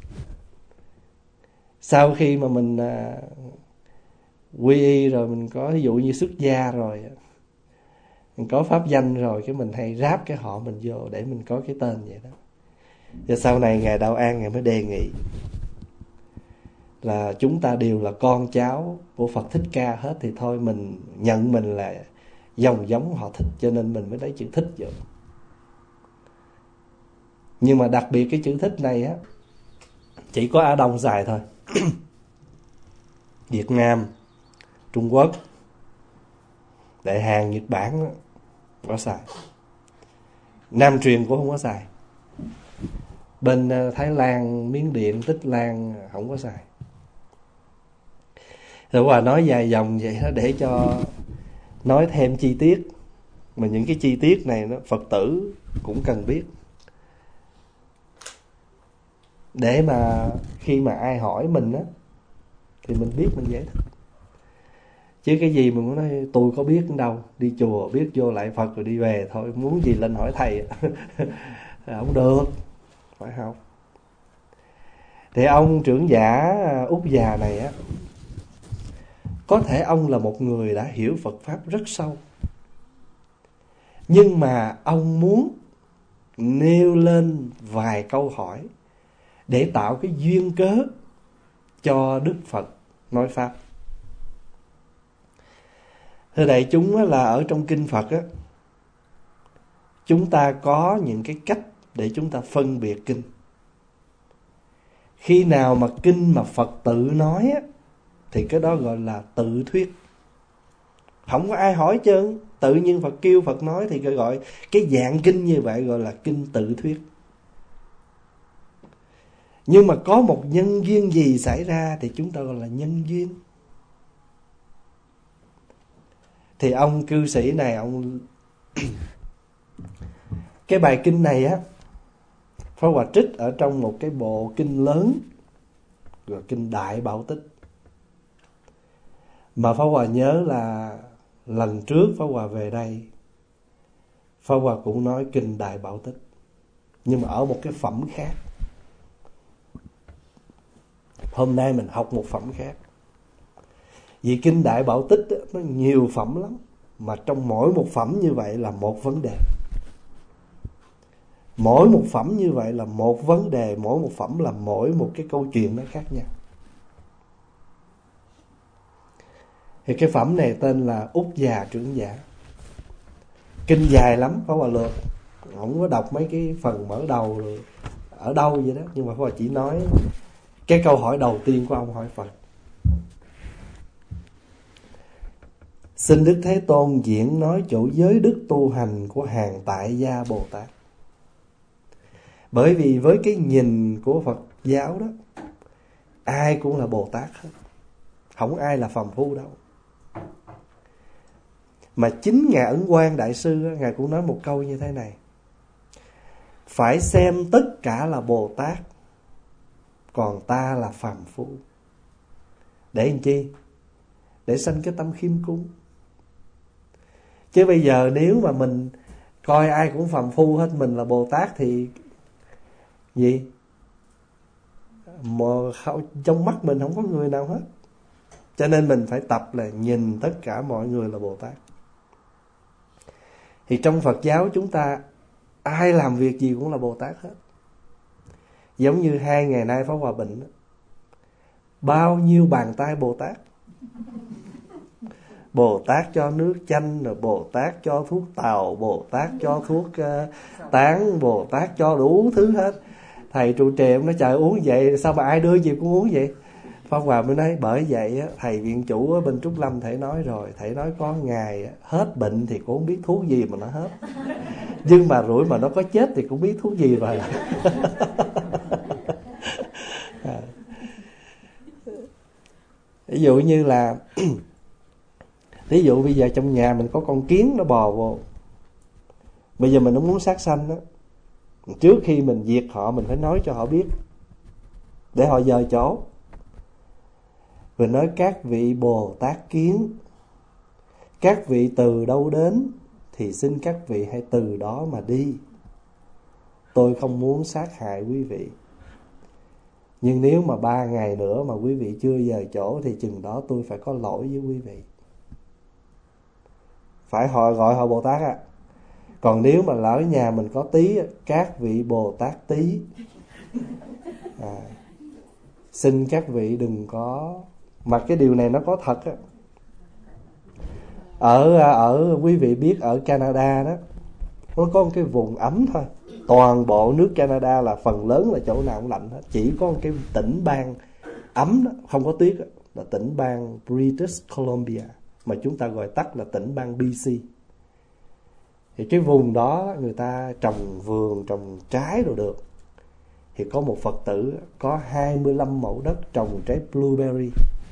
Sau khi mà mình à, quy y rồi, mình có ví dụ như xuất gia rồi, mình có pháp danh rồi, cái mình hay ráp cái họ mình vô để mình có cái tên vậy đó. Và sau này Ngài Đạo An Ngài mới đề nghị là chúng ta đều là con cháu của Phật Thích Ca hết, thì thôi mình nhận mình là dòng giống họ Thích, cho nên mình mới lấy chữ Thích vô. Nhưng mà đặc biệt cái chữ Thích này á, chỉ có Á Đông xài thôi. Việt Nam, Trung Quốc, Đại hàng Nhật Bản đó, có xài. Nam truyền cũng không có xài. Bên Thái Lan, Miến Điện, Tích Lan không có xài. Rồi Hòa nói dài dòng vậy đó để cho nói thêm chi tiết. Mà những cái chi tiết này nó Phật tử cũng cần biết, để mà khi mà ai hỏi mình á thì mình biết mình giải thích. Chứ cái gì mình muốn nói tôi có biết đâu, đi chùa biết vô lại Phật rồi đi về thôi, muốn gì lên hỏi thầy. Không được, phải học. Thì ông trưởng giả Úc già này á, có thể ông là một người đã hiểu Phật Pháp rất sâu, nhưng mà ông muốn nêu lên vài câu hỏi để tạo cái duyên cớ cho Đức Phật nói Pháp. Thưa đại chúng là ở trong kinh Phật á, chúng ta có những cái cách để chúng ta phân biệt kinh. Khi nào mà kinh mà Phật tự nói á, thì cái đó gọi là tự thuyết. Không có ai hỏi trơn, tự nhiên Phật kêu Phật nói thì gọi cái dạng kinh như vậy gọi là kinh tự thuyết. Nhưng mà có một nhân duyên gì xảy ra thì chúng ta gọi là nhân duyên. Thì ông cư sĩ này, ông cái bài kinh này á, Pháp Hòa trích ở trong một cái bộ kinh lớn gọi kinh Đại Bảo Tích. Mà Pháp Hòa nhớ là lần trước Pháp Hòa về đây, Pháp Hòa cũng nói kinh Đại Bảo Tích, nhưng mà ở một cái phẩm khác. Hôm nay mình học một phẩm khác. Vì kinh Đại Bảo Tích đó, nó nhiều phẩm lắm, mà trong mỗi một phẩm như vậy là một vấn đề. Mỗi một phẩm như vậy là một vấn đề, mỗi một phẩm là mỗi một cái câu chuyện nó khác nhau. Thì cái phẩm này tên là Úc già trưởng giả. Kinh dài lắm, Pháp Hòa lược, không có đọc mấy cái phần mở đầu rồi ở đâu vậy đó. Nhưng mà Pháp Hòa chỉ nói cái câu hỏi đầu tiên của ông hỏi Phật: xin Đức Thế Tôn diễn nói chỗ giới đức tu hành của hàng Tại Gia Bồ Tát. Bởi vì với cái nhìn của Phật giáo đó, ai cũng là Bồ Tát hết, không ai là phàm phu đâu. Mà chính Ngài Ấn Quang Đại Sư, Ngài cũng nói một câu như thế này: phải xem tất cả là Bồ Tát, còn ta là phàm phu. Để làm chi? Để sanh cái tâm khiêm cung. Chứ bây giờ nếu mà mình coi ai cũng phàm phu hết, mình là Bồ Tát thì gì? Mà trong mắt mình không có người nào hết. Cho nên mình phải tập là nhìn tất cả mọi người là Bồ Tát. Thì trong Phật giáo chúng ta, ai làm việc gì cũng là Bồ Tát hết. Giống như hai ngày nay Pháp Hòa bệnh đó, bao nhiêu bàn tay Bồ Tát. Bồ Tát cho nước chanh, rồi Bồ Tát cho thuốc tàu, Bồ Tát cho thuốc uh, tán, Bồ Tát cho đủ thứ hết. Thầy trụ trì ông nói trời uống vậy sao mà ai đưa gì cũng uống vậy. Pháp Hòa mới nói bởi vậy á, thầy viện chủ ở bên Trúc Lâm thầy nói rồi, thầy nói có ngày hết bệnh thì cũng không biết thuốc gì mà nó hết, nhưng mà rủi mà nó có chết thì cũng biết thuốc gì rồi. Ví dụ như là ví dụ bây giờ trong nhà mình có con kiến nó bò vô, bây giờ mình không muốn sát sanh đó, trước khi mình diệt họ mình phải nói cho họ biết để họ dời chỗ. Mình nói các vị Bồ Tát kiến, các vị từ đâu đến thì xin các vị hãy từ đó mà đi. Tôi không muốn sát hại quý vị, nhưng nếu mà ba ngày nữa mà quý vị chưa dời chỗ thì chừng đó tôi phải có lỗi với quý vị. Phải họ gọi họ Bồ Tát á. Còn nếu mà lỡ nhà mình có tí, các vị Bồ Tát tí, à, xin các vị đừng có. Mà cái điều này nó có thật á. Ở ở quý vị biết ở Canada đó, nó có một cái vùng ấm thôi. Toàn bộ nước Canada là phần lớn là chỗ nào cũng lạnh hết. Chỉ có một cái tỉnh bang ấm đó, không có tuyết đó, là tỉnh bang British Columbia. mà chúng ta gọi tắt là tỉnh bang bê xê. Thì cái vùng đó người ta trồng vườn, trồng trái đồ được. Thì có một Phật tử có hai mươi lăm mẫu đất trồng trái blueberry.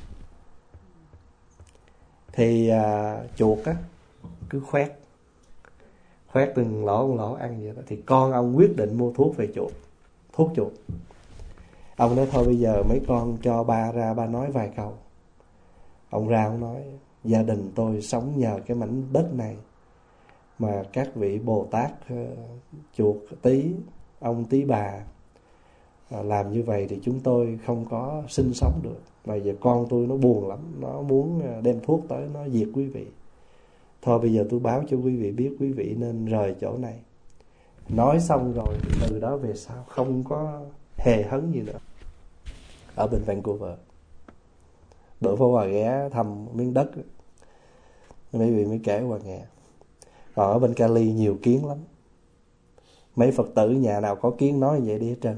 Thì à, chuột á cứ khoét khoét từng lỗ từng lỗ ăn vậy đó. Thì con ông quyết định mua thuốc về chuột, thuốc chuột. Ông nói thôi bây giờ mấy con cho ba ra, ba nói vài câu. Ông ra ông nói: gia đình tôi sống nhờ cái mảnh đất này, mà các vị Bồ Tát uh, chuột Tý, ông Tý Bà uh, làm như vậy thì chúng tôi không có sinh sống được. Và giờ con tôi nó buồn lắm, nó muốn đem thuốc tới nó diệt quý vị. Thôi bây giờ tôi báo cho quý vị biết, quý vị nên rời chỗ này. Nói xong rồi từ đó về sau không có hề hấn gì nữa. Ở bên Vancouver, bữa phố Hòa ghé thăm miếng đất, mấy vị mới kể Hòa nghe. Còn ở bên Cali nhiều kiến lắm. Mấy Phật tử nhà nào có kiến nói vậy đi hết trơn.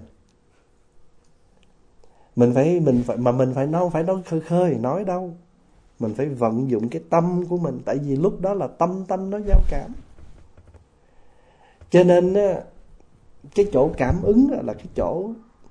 Mình phải mình phải mà mình phải nói, không phải nói khơi khơi nói đâu. Mình phải vận dụng cái tâm của mình, tại vì lúc đó là tâm tâm nó giao cảm. Cho nên cái chỗ cảm ứng là cái chỗ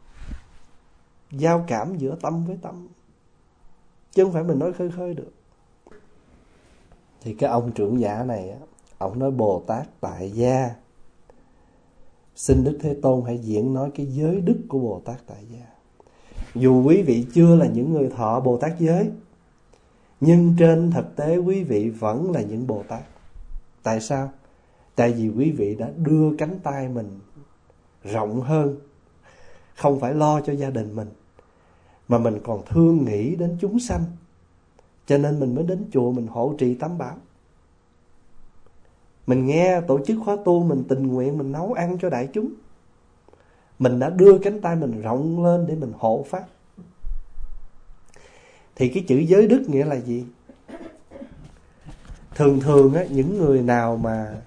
giao cảm giữa tâm với tâm, chứ không phải mình nói khơi khơi được. Thì cái ông trưởng giả này á, ông nói: Bồ Tát tại gia, xin Đức Thế Tôn hãy diễn nói cái giới đức của Bồ Tát tại gia. Dù quý vị chưa là những người thọ Bồ Tát giới, nhưng trên thực tế quý vị vẫn là những Bồ Tát. Tại sao? Tại vì quý vị đã đưa cánh tay mình rộng hơn, không phải lo cho gia đình mình, mà mình còn thương nghĩ đến chúng sanh. Cho nên mình mới đến chùa mình hộ trì tam bảo. Mình nghe tổ chức khóa tu, mình tình nguyện mình nấu ăn cho đại chúng. Mình đã đưa cánh tay mình rộng lên để mình hộ pháp. Thì cái chữ giới đức nghĩa là gì? Thường thường á, những người nào mà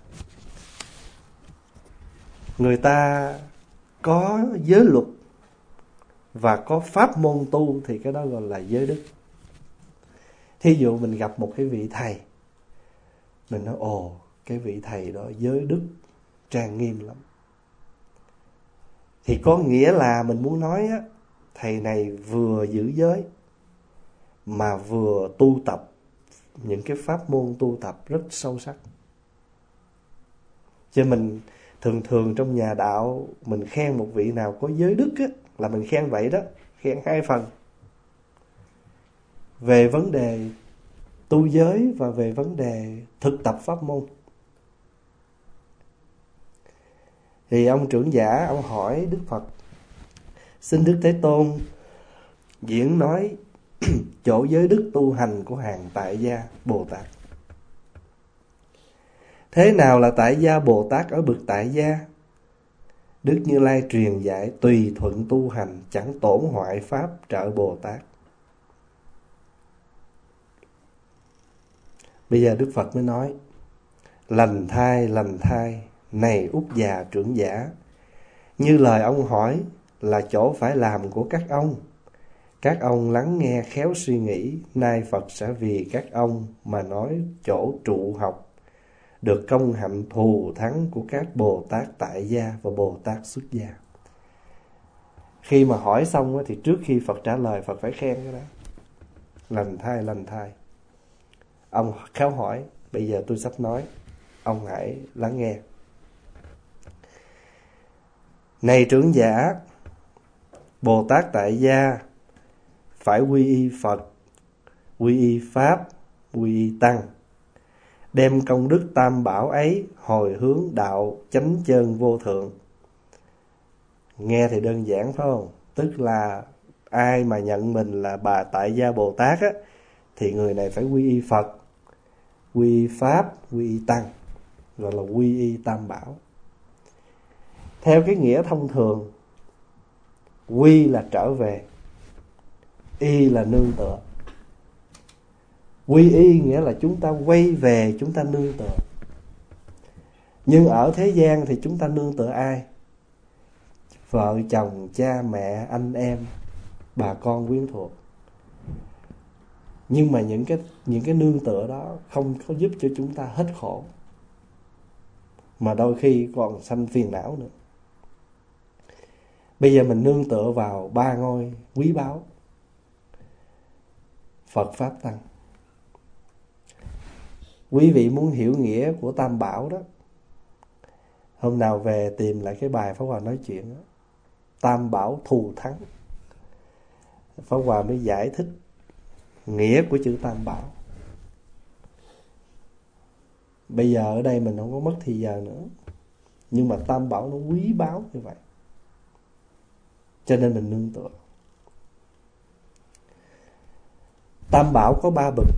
người ta có giới luật và có pháp môn tu thì cái đó gọi là giới đức. Thí dụ mình gặp một cái vị thầy, mình nói: ồ, cái vị thầy đó giới đức trang nghiêm lắm. Thì có nghĩa là mình muốn nói á, thầy này vừa giữ giới mà vừa tu tập những cái pháp môn tu tập rất sâu sắc. Cho mình thường thường trong nhà đạo, mình khen một vị nào có giới đức á, là mình khen vậy đó, khen hai phần. Về vấn đề tu giới và về vấn đề thực tập pháp môn. Thì ông trưởng giả, ông hỏi Đức Phật: xin Đức Thế Tôn diễn nói chỗ giới đức tu hành của hàng tại gia Bồ Tát. Thế nào là tại gia Bồ Tát ở bậc tại gia? Đức Như Lai truyền dạy tùy thuận tu hành, chẳng tổn hoại pháp trợ Bồ Tát. Bây giờ Đức Phật mới nói: lành thai, lành thai, này út già trưởng giả, như lời ông hỏi là chỗ phải làm của các ông. Các ông lắng nghe khéo suy nghĩ, nay Phật sẽ vì các ông mà nói chỗ trụ học, được công hạnh thù thắng của các Bồ Tát tại gia và Bồ Tát xuất gia. Khi mà hỏi xong thì trước khi Phật trả lời, Phật phải khen cái đó. Lành thai, lành thai. Ông khéo hỏi, bây giờ tôi sắp nói, ông hãy lắng nghe. Này trưởng giả, Bồ Tát tại gia phải quy y Phật, quy y Pháp, quy y Tăng, đem công đức tam bảo ấy hồi hướng đạo chánh chân vô thượng. Nghe thì đơn giản phải không? Tức là ai mà nhận mình là bà tại gia Bồ Tát á, thì người này phải quy y Phật, quy y Pháp, quy y Tăng, gọi là quy y tam bảo. Theo cái nghĩa thông thường, quy là trở về, y là nương tựa. Quy y nghĩa là chúng ta quay về, chúng ta nương tựa. Nhưng ở thế gian thì chúng ta nương tựa ai? Vợ chồng, cha mẹ, anh em, bà con quyến thuộc. Nhưng mà những cái những cái nương tựa đó không có giúp cho chúng ta hết khổ, mà đôi khi còn sanh phiền não nữa. Bây giờ mình nương tựa vào ba ngôi quý báu: Phật Pháp Tăng. Quý vị muốn hiểu nghĩa của Tam Bảo đó, hôm nào về tìm lại cái bài Pháp Hòa nói chuyện đó, Tam Bảo thù thắng. Pháp Hòa mới giải thích nghĩa của chữ Tam Bảo. Bây giờ ở đây mình không có mất thì giờ nữa, nhưng mà Tam Bảo nó quý báu như vậy, cho nên mình nương tựa. Tam Bảo có ba bậc.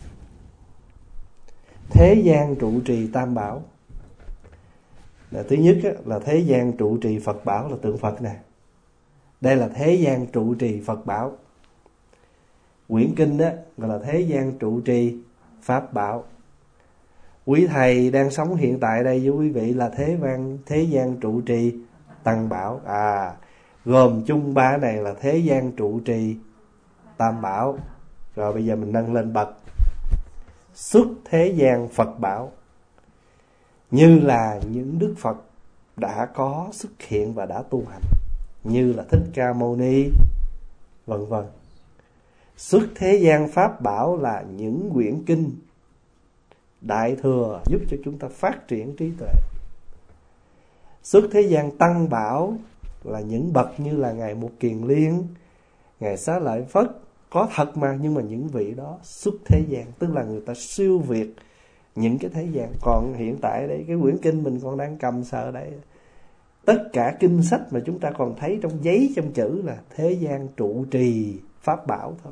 Thế gian trụ trì Tam Bảo là thứ nhất á, là thế gian trụ trì Phật Bảo là tượng Phật nè. Đây là thế gian trụ trì Phật Bảo. Quyển kinh đó gọi là thế gian trụ trì Pháp Bảo. Quý thầy đang sống hiện tại đây với quý vị là thế gian thế gian trụ trì Tăng Bảo. À, gồm chung ba này là thế gian trụ trì Tam Bảo. Rồi bây giờ mình nâng lên bậc xuất thế gian Phật Bảo, như là những Đức Phật đã có xuất hiện và đã tu hành, như là Thích Ca Mâu Ni, vân vân. Xuất thế gian Pháp Bảo là những quyển kinh đại thừa giúp cho chúng ta phát triển trí tuệ. Xuất thế gian Tăng Bảo là những bậc như là Ngài Mục Kiền Liên, Ngài Xá Lợi Phất, có thật mà, nhưng mà những vị đó xuất thế gian, tức là người ta siêu việt những cái thế gian. Còn hiện tại đây, cái quyển kinh mình còn đang cầm sờ đây, tất cả kinh sách mà chúng ta còn thấy trong giấy trong chữ là thế gian trụ trì Pháp Bảo thôi,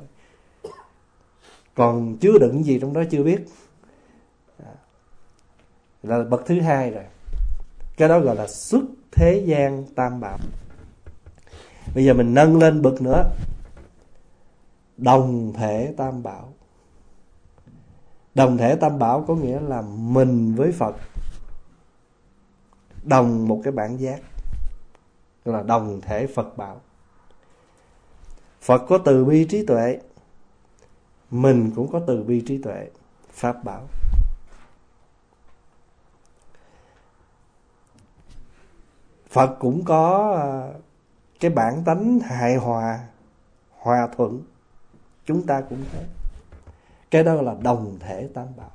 còn chứa đựng gì trong đó chưa biết. Là bậc thứ hai rồi. Cái đó gọi là xuất thế gian Tam Bảo. Bây giờ mình nâng lên bậc nữa, đồng thể Tam Bảo. Đồng thể Tam Bảo có nghĩa là mình với Phật đồng một cái bản giác, gọi là đồng thể Phật Bảo. Phật có từ bi trí tuệ, mình cũng có từ bi trí tuệ, Pháp Bảo. Phật cũng có cái bản tánh hài hòa, hòa thuận, chúng ta cũng thế. Cái đó là đồng thể Tam Bảo.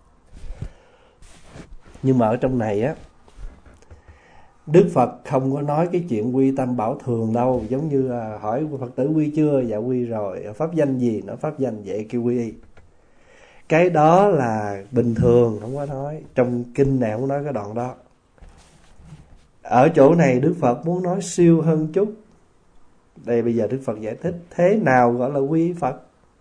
Nhưng mà ở trong này á, Đức Phật không có nói cái chuyện quy Tam Bảo thường đâu. Giống như hỏi Phật tử quy chưa? Dạ quy rồi. Pháp danh gì? Nó pháp danh vậy kêu quy. Cái đó là bình thường, không có nói. Trong kinh này không nói cái đoạn đó. Ở chỗ này Đức Phật muốn nói siêu hơn chút. Đây bây giờ Đức Phật giải thích thế nào gọi là quy Phật.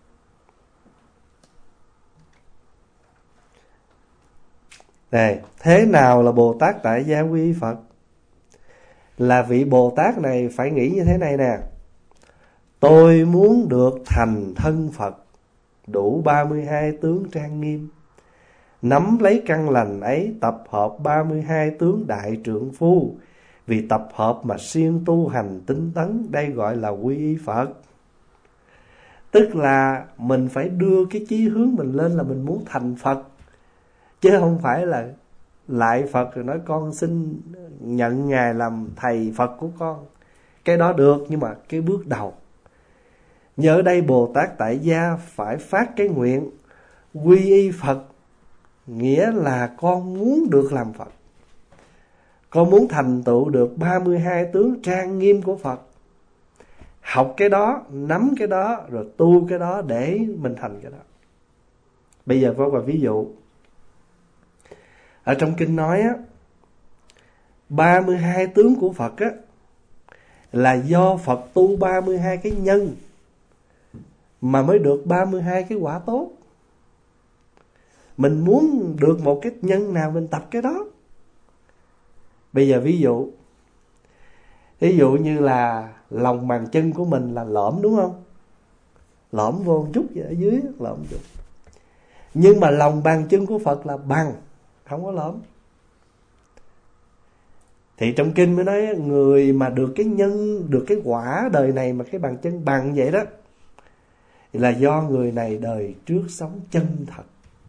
Này, thế nào là Bồ Tát tại gia quy Phật? Là vị Bồ Tát này phải nghĩ như thế này nè: tôi muốn được thành thân Phật, đủ ba mươi hai tướng trang nghiêm, nắm lấy căn lành ấy, tập hợp ba mươi hai tướng đại trượng phu, vì tập hợp mà siêng tu hành tinh tấn, đây gọi là quy y Phật. Tức là mình phải đưa cái chí hướng mình lên là mình muốn thành Phật, chứ không phải là lại Phật rồi nói con xin nhận Ngài làm thầy Phật của con. Cái đó được, nhưng mà cái bước đầu. Nhớ đây Bồ Tát tại gia phải phát cái nguyện quy y Phật, nghĩa là con muốn được làm Phật, con muốn thành tựu được ba mươi hai tướng trang nghiêm của Phật. Học cái đó, nắm cái đó, rồi tu cái đó để mình thành cái đó. Bây giờ có một ví dụ. Ở trong kinh nói á, ba mươi hai tướng của Phật á, là do Phật tu ba mươi hai cái nhân mà mới được ba mươi hai cái quả tốt. Mình muốn được một cái nhân nào mình tập cái đó. Bây giờ ví dụ, ví dụ như là lòng bàn chân của mình là lõm, đúng không? Lõm vô một chút vậy, ở dưới lõm chút. Nhưng mà lòng bàn chân của Phật là bằng, không có lõm. Thì trong kinh mới nói người mà được cái nhân, được cái quả đời này mà cái bàn chân bằng vậy đó, là do người này đời trước sống chân thật,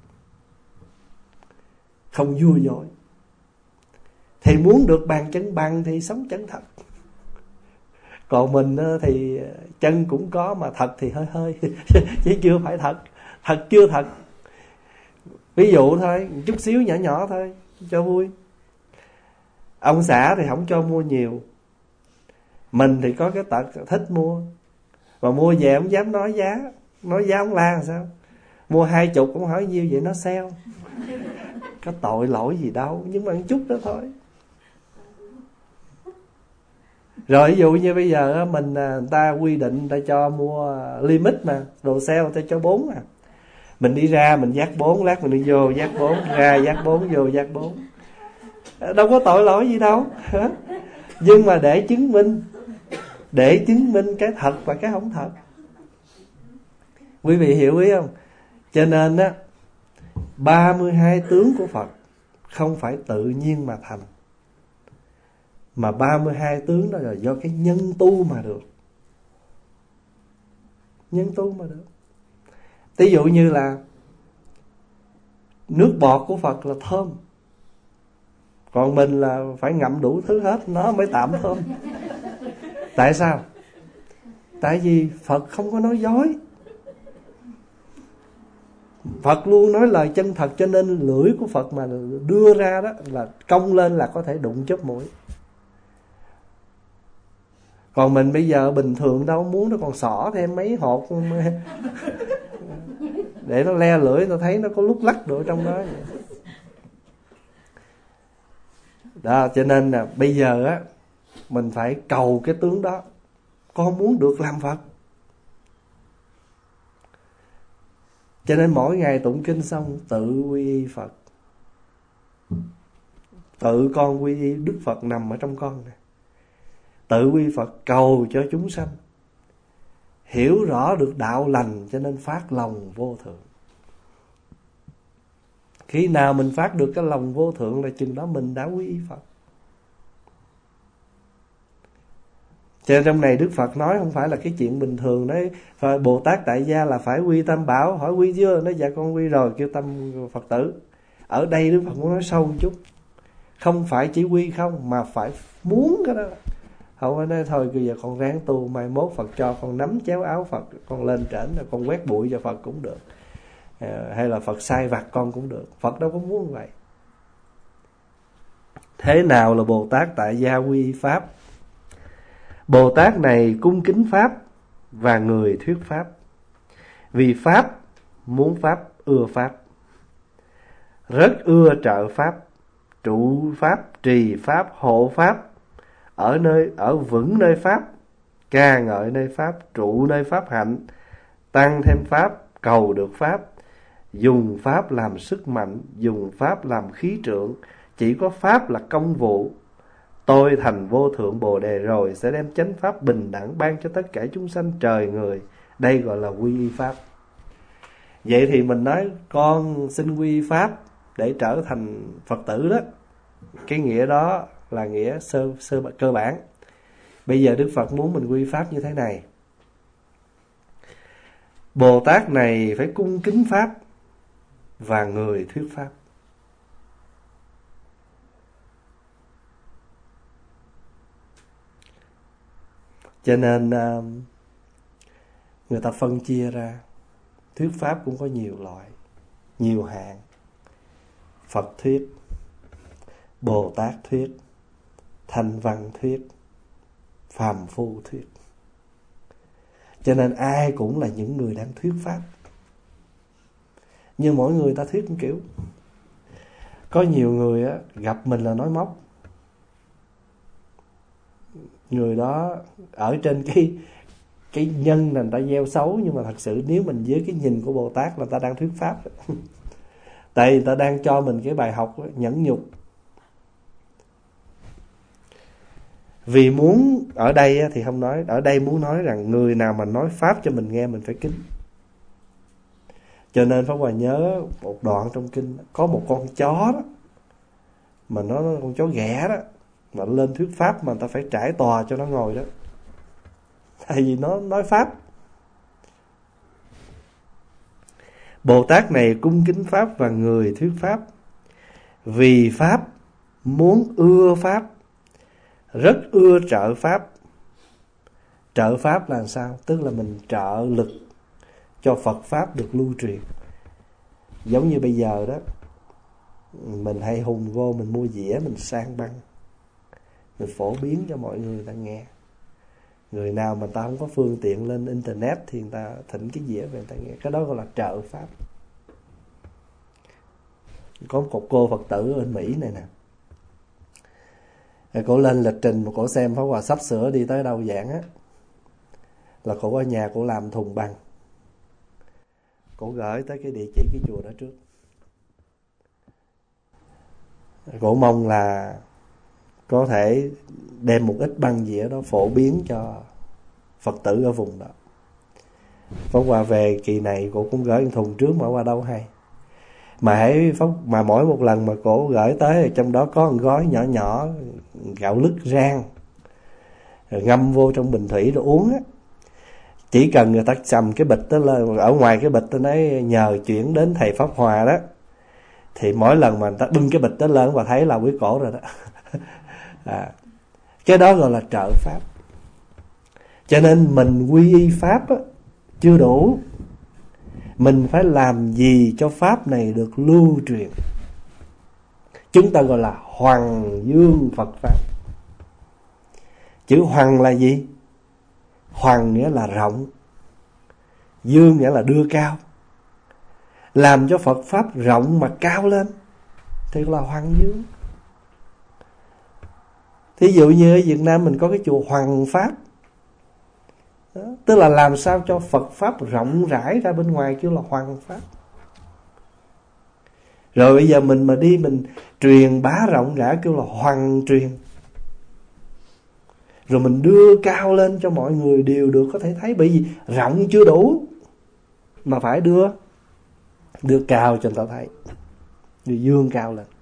không vua dối. Thì muốn được bàn chân bằng thì sống chân thật. Còn mình thì chân cũng có mà thật thì hơi hơi chứ chưa phải thật. Thật chưa thật. Ví dụ thôi, chút xíu nhỏ nhỏ thôi, cho vui. Ông xã thì không cho mua nhiều, mình thì có cái tật thích mua, mà mua về không dám nói giá. Nói giá ông la làm sao. Mua hai chục cũng hỏi nhiêu vậy, nó sale. Có tội lỗi gì đâu, nhưng mà một chút đó thôi. Rồi ví dụ như bây giờ mình người ta quy định, người ta cho mua limit mà, đồ sale người ta cho bốn à. Mình đi ra mình dắt bốn, lát mình đi vô dắt bốn, ra dắt bốn, vô dắt bốn. Đâu có tội lỗi gì đâu. Nhưng mà để chứng minh, để chứng minh cái thật và cái không thật. Quý vị hiểu ý không? Cho nên á, ba mươi hai tướng của Phật không phải tự nhiên mà thành, mà ba mươi hai tướng đó là do cái nhân tu mà được. Nhân tu mà được. Ví dụ như là nước bọt của Phật là thơm, còn mình là phải ngậm đủ thứ hết nó mới tạm thơm. Tại sao? Tại vì Phật không có nói dối. Phật luôn nói lời chân thật, cho nên lưỡi của Phật mà đưa ra đó là cong lên là có thể đụng chóp mũi. Còn mình bây giờ bình thường đâu muốn, nó còn xỏ thêm mấy hột để nó le lưỡi, nó thấy nó có lúc lắc được trong đó. Đó, cho nên là bây giờ á, mình phải cầu cái tướng đó. Con muốn được làm Phật. Cho nên mỗi ngày tụng kinh xong tự quy y Phật. Tự con quy y Đức Phật nằm ở trong con này. Tự quy Phật cầu cho chúng sanh hiểu rõ được đạo lành, cho nên phát lòng vô thượng. Khi nào mình phát được cái lòng vô thượng là chừng đó mình đã quy y Phật. Cho nên trong này Đức Phật nói không phải là cái chuyện bình thường đấy. Bồ Tát tại gia là phải quy Tam Bảo. Hỏi quy chưa? Nói dạ con quy rồi, kêu tâm Phật tử. Ở đây Đức Phật muốn nói sâu một chút. Không phải chỉ quy không, mà phải muốn cái đó. Không phải nói thôi bây giờ con ráng tu, mai mốt Phật cho con nắm chéo áo Phật, con lên trển con quét bụi cho Phật cũng được, hay là Phật sai vặt con cũng được. Phật đâu có muốn vậy. Thế nào là Bồ Tát tại gia quy Pháp? Bồ Tát này cung kính Pháp và người thuyết Pháp. Vì Pháp, muốn Pháp, ưa Pháp, rất ưa trợ Pháp, trụ Pháp, trì Pháp, hộ Pháp, ở nơi ở vững nơi Pháp, ca ngợi nơi Pháp, trụ nơi Pháp hạnh, tăng thêm Pháp, cầu được Pháp, dùng Pháp làm sức mạnh, dùng Pháp làm khí trượng. Chỉ có Pháp là công vụ. Tôi thành vô thượng Bồ Đề rồi sẽ đem chánh Pháp bình đẳng ban cho tất cả chúng sanh trời người. Đây gọi là quy y Pháp. Vậy thì mình nói con xin quy y Pháp để trở thành Phật tử đó. Cái nghĩa đó là nghĩa sơ, sơ cơ bản. Bây giờ Đức Phật muốn mình quy Pháp như thế này. Bồ Tát này phải cung kính Pháp và người thuyết Pháp. Cho nên người ta phân chia ra, thuyết Pháp cũng có nhiều loại, nhiều hạng. Phật thuyết, Bồ Tát thuyết, Thanh Văn thuyết, phàm phu thuyết. Cho nên ai cũng là những người đang thuyết Pháp. Nhưng mỗi người ta thuyết một kiểu. Có nhiều người á, gặp mình là nói móc. Người đó ở trên cái cái nhân là người ta gieo xấu, nhưng mà thật sự nếu mình dưới cái nhìn của Bồ Tát là người ta đang thuyết Pháp. Tại vì người ta đang cho mình cái bài học đó, nhẫn nhục. Vì muốn ở đây thì không nói, ở đây muốn nói rằng người nào mà nói Pháp cho mình nghe mình phải kính. Cho nên Pháp Hòa nhớ một đoạn trong kinh, có một con chó đó, mà nó con chó ghẻ đó, mà lên thuyết Pháp mà người ta phải trải tòa cho nó ngồi đó. Tại vì nó nói Pháp. Bồ Tát này cung kính Pháp và người thuyết Pháp. Vì Pháp, muốn ưa Pháp, rất ưa trợ Pháp. Trợ Pháp là sao? Tức là mình trợ lực cho Phật Pháp được lưu truyền. Giống như bây giờ đó, mình hay hùng vô, mình mua dĩa, mình sang băng, mình phổ biến cho mọi người ta nghe. Người nào mà ta không có phương tiện lên internet thì người ta thỉnh cái dĩa về người ta nghe. Cái đó gọi là trợ Pháp. Có một cô Phật tử ở bên Mỹ này nè, cổ lên lịch trình mà cổ xem Pháp Hòa sắp sửa đi tới đâu giảng á, là cổ ở nhà cổ làm thùng băng, cổ gửi tới cái địa chỉ cái chùa đó trước. Cổ mong là có thể đem một ít băng dĩa đó phổ biến cho Phật tử ở vùng đó. Pháp Hòa về kỳ này cổ cũng gửi thùng trước mà qua đâu hay. Mà hãy mà mỗi một lần mà cổ gửi tới, trong đó có một gói nhỏ nhỏ gạo lứt rang, rồi ngâm vô trong bình thủy rồi uống á. Chỉ cần người ta cầm cái bịch đó lên, ở ngoài cái bịch đó nói nhờ chuyển đến thầy Pháp Hòa đó, thì mỗi lần mà người ta bưng cái bịch đó lên và thấy là quý cổ rồi đó. À, cái đó gọi là trợ Pháp. Cho nên mình quy y Pháp á, chưa đủ. Mình phải làm gì cho Pháp này được lưu truyền. Chúng ta gọi là hoằng dương Phật Pháp. Chữ hoằng là gì? Hoằng nghĩa là rộng, dương nghĩa là đưa cao. Làm cho Phật Pháp rộng mà cao lên thì là hoằng dương. Thí dụ như ở Việt Nam mình có cái chùa Hoằng Pháp đó, tức là làm sao cho Phật Pháp rộng rãi ra bên ngoài kêu là Hoằng Pháp. Rồi bây giờ mình mà đi mình truyền bá rộng rãi kêu là hoằng truyền. Rồi mình đưa cao lên cho mọi người đều được có thể thấy. Bởi vì rộng chưa đủ, mà phải đưa Đưa cao cho người ta thấy, đưa dương cao lên.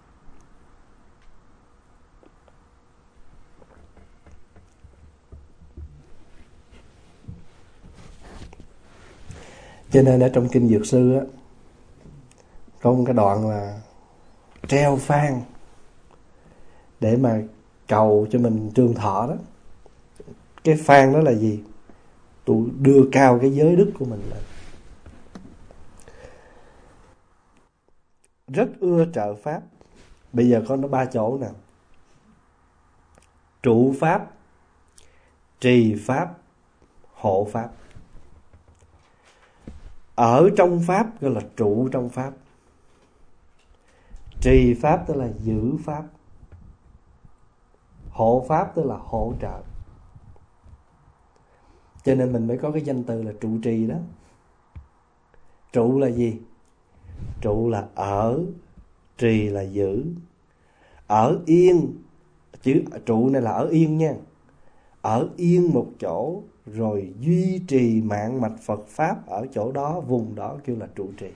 Cho nên ở trong Kinh Dược Sư á, có một cái đoạn là treo phan để mà cầu cho mình trường thọ đó. Cái phan đó là gì? Tôi đưa cao cái giới đức của mình lên. Rất ưa trợ Pháp. Bây giờ có nó ba chỗ nè: trụ Pháp, trì Pháp, hộ Pháp. Ở trong Pháp gọi là trụ trong Pháp. Trì Pháp tức là giữ Pháp. Hộ Pháp tức là hỗ trợ. Cho nên mình mới có cái danh từ là trụ trì đó. Trụ là gì? Trụ là ở, trì là giữ. Ở yên, chữ trụ này là ở yên nha. Ở yên một chỗ rồi duy trì mạng mạch Phật Pháp ở chỗ đó, vùng đó kêu là trụ trì.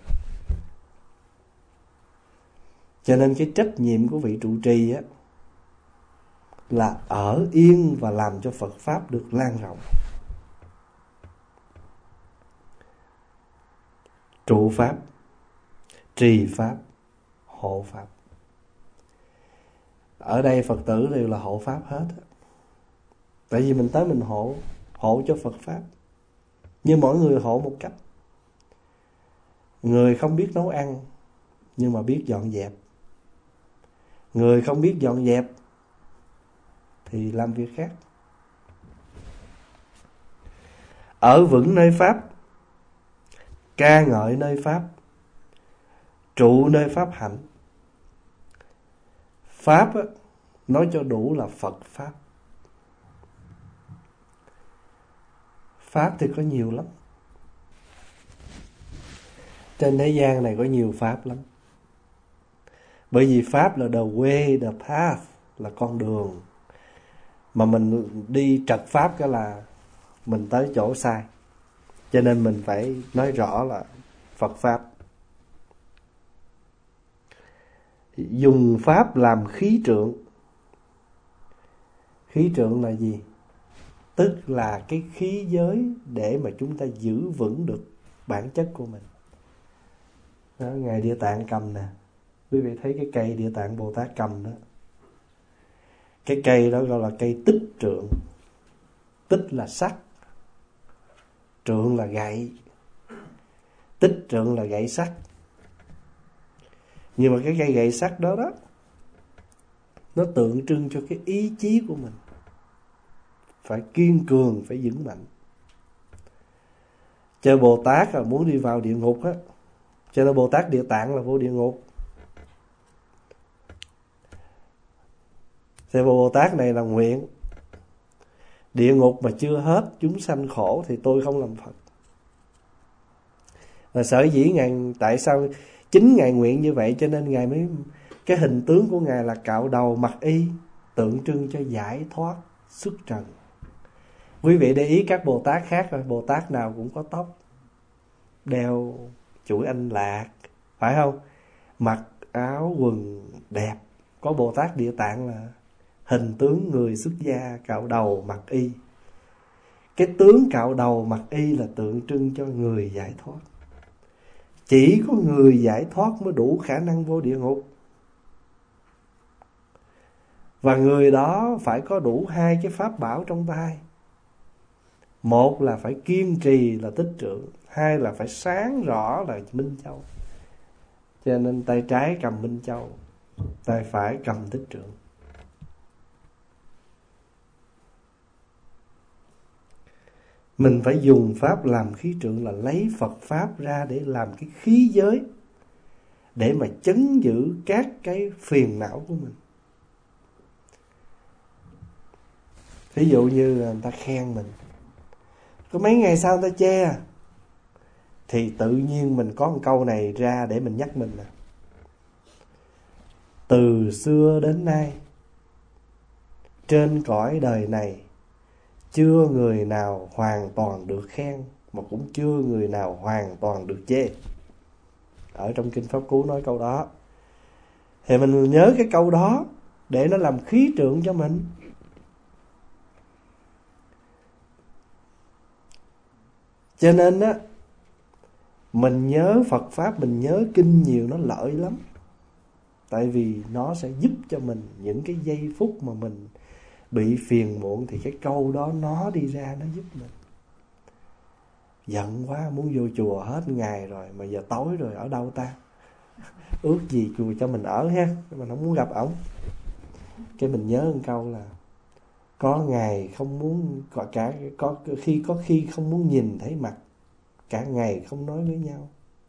Cho nên cái trách nhiệm của vị trụ trì á là ở yên và làm cho Phật Pháp được lan rộng. Trụ Pháp, trì Pháp, hộ Pháp. Ở đây Phật tử đều là hộ Pháp hết. Tại vì mình tới mình hộ Hộ cho Phật Pháp. Nhưng mỗi người hộ một cách. Người không biết nấu ăn nhưng mà biết dọn dẹp. Người không biết dọn dẹp thì làm việc khác. Ở vững nơi Pháp, ca ngợi nơi Pháp, trụ nơi Pháp hạnh. Pháp á, nói cho đủ là Phật Pháp. Pháp thì có nhiều lắm. Trên thế gian này có nhiều Pháp lắm. Bởi vì Pháp là the way, the path, là con đường. Mà mình đi trật Pháp cái là mình tới chỗ sai. Cho nên mình phải nói rõ là Phật Pháp. Dùng Pháp làm khí trượng. Khí trượng là gì? Tức là cái khí giới để mà chúng ta giữ vững được bản chất của mình. đó, Ngài Địa Tạng cầm nè. Quý vị thấy cái cây Địa Tạng Bồ Tát cầm đó, cái cây đó gọi là cây tích trượng. Tích là sắt, trượng là gậy. Tích trượng là gậy sắt. Nhưng mà cái cây gậy sắt đó đó, nó tượng trưng cho cái ý chí của mình phải kiên cường, phải vững mạnh. Cho Bồ Tát là muốn đi vào địa ngục á, cho nên Bồ Tát Địa Tạng là vô địa ngục. Thì Bồ Tát này là nguyện, địa ngục mà chưa hết chúng sanh khổ thì tôi không làm Phật. Và sở dĩ Ngài, tại sao chính Ngài nguyện như vậy cho nên Ngài mới, cái hình tướng của Ngài là cạo đầu mặc y, tượng trưng cho giải thoát xuất trần. Quý vị để ý các Bồ Tát khác rồi, Bồ Tát nào cũng có tóc, đeo chuỗi anh lạc, phải không? Mặc áo quần đẹp. Có Bồ Tát Địa Tạng là hình tướng người xuất gia, cạo đầu mặc y. Cái tướng cạo đầu mặc y là tượng trưng cho người giải thoát. Chỉ có người giải thoát mới đủ khả năng vô địa ngục. Và người đó phải có đủ hai cái pháp bảo trong tay. Một là phải kiên trì là tích trượng, hai là phải sáng rõ là Minh Châu. Cho nên tay trái cầm Minh Châu, tay phải cầm tích trượng. Mình phải dùng pháp làm khí trượng, là lấy Phật pháp ra để làm cái khí giới, để mà chấn giữ các cái phiền não của mình. Ví dụ như là người ta khen mình, có mấy ngày sau người ta chê, thì tự nhiên mình có một câu này ra để mình nhắc mình nè. Từ xưa đến nay, trên cõi đời này, chưa người nào hoàn toàn được khen, mà cũng chưa người nào hoàn toàn được chê. Ở trong Kinh Pháp Cú nói câu đó. Thì mình nhớ cái câu đó để nó làm khí trượng cho mình. Cho nên á, mình nhớ Phật Pháp, mình nhớ kinh nhiều nó lợi lắm. Tại vì nó sẽ giúp cho mình những cái giây phút mà mình bị phiền muộn, thì cái câu đó nó đi ra nó giúp mình. Giận quá muốn vô chùa hết ngày rồi, mà giờ tối rồi ở đâu ta? Ước gì chùa cho mình ở ha, mình không muốn gặp ổng. Cái mình nhớ một câu là có ngày không muốn, có cả có khi có khi không muốn nhìn thấy mặt, cả ngày không nói với nhau.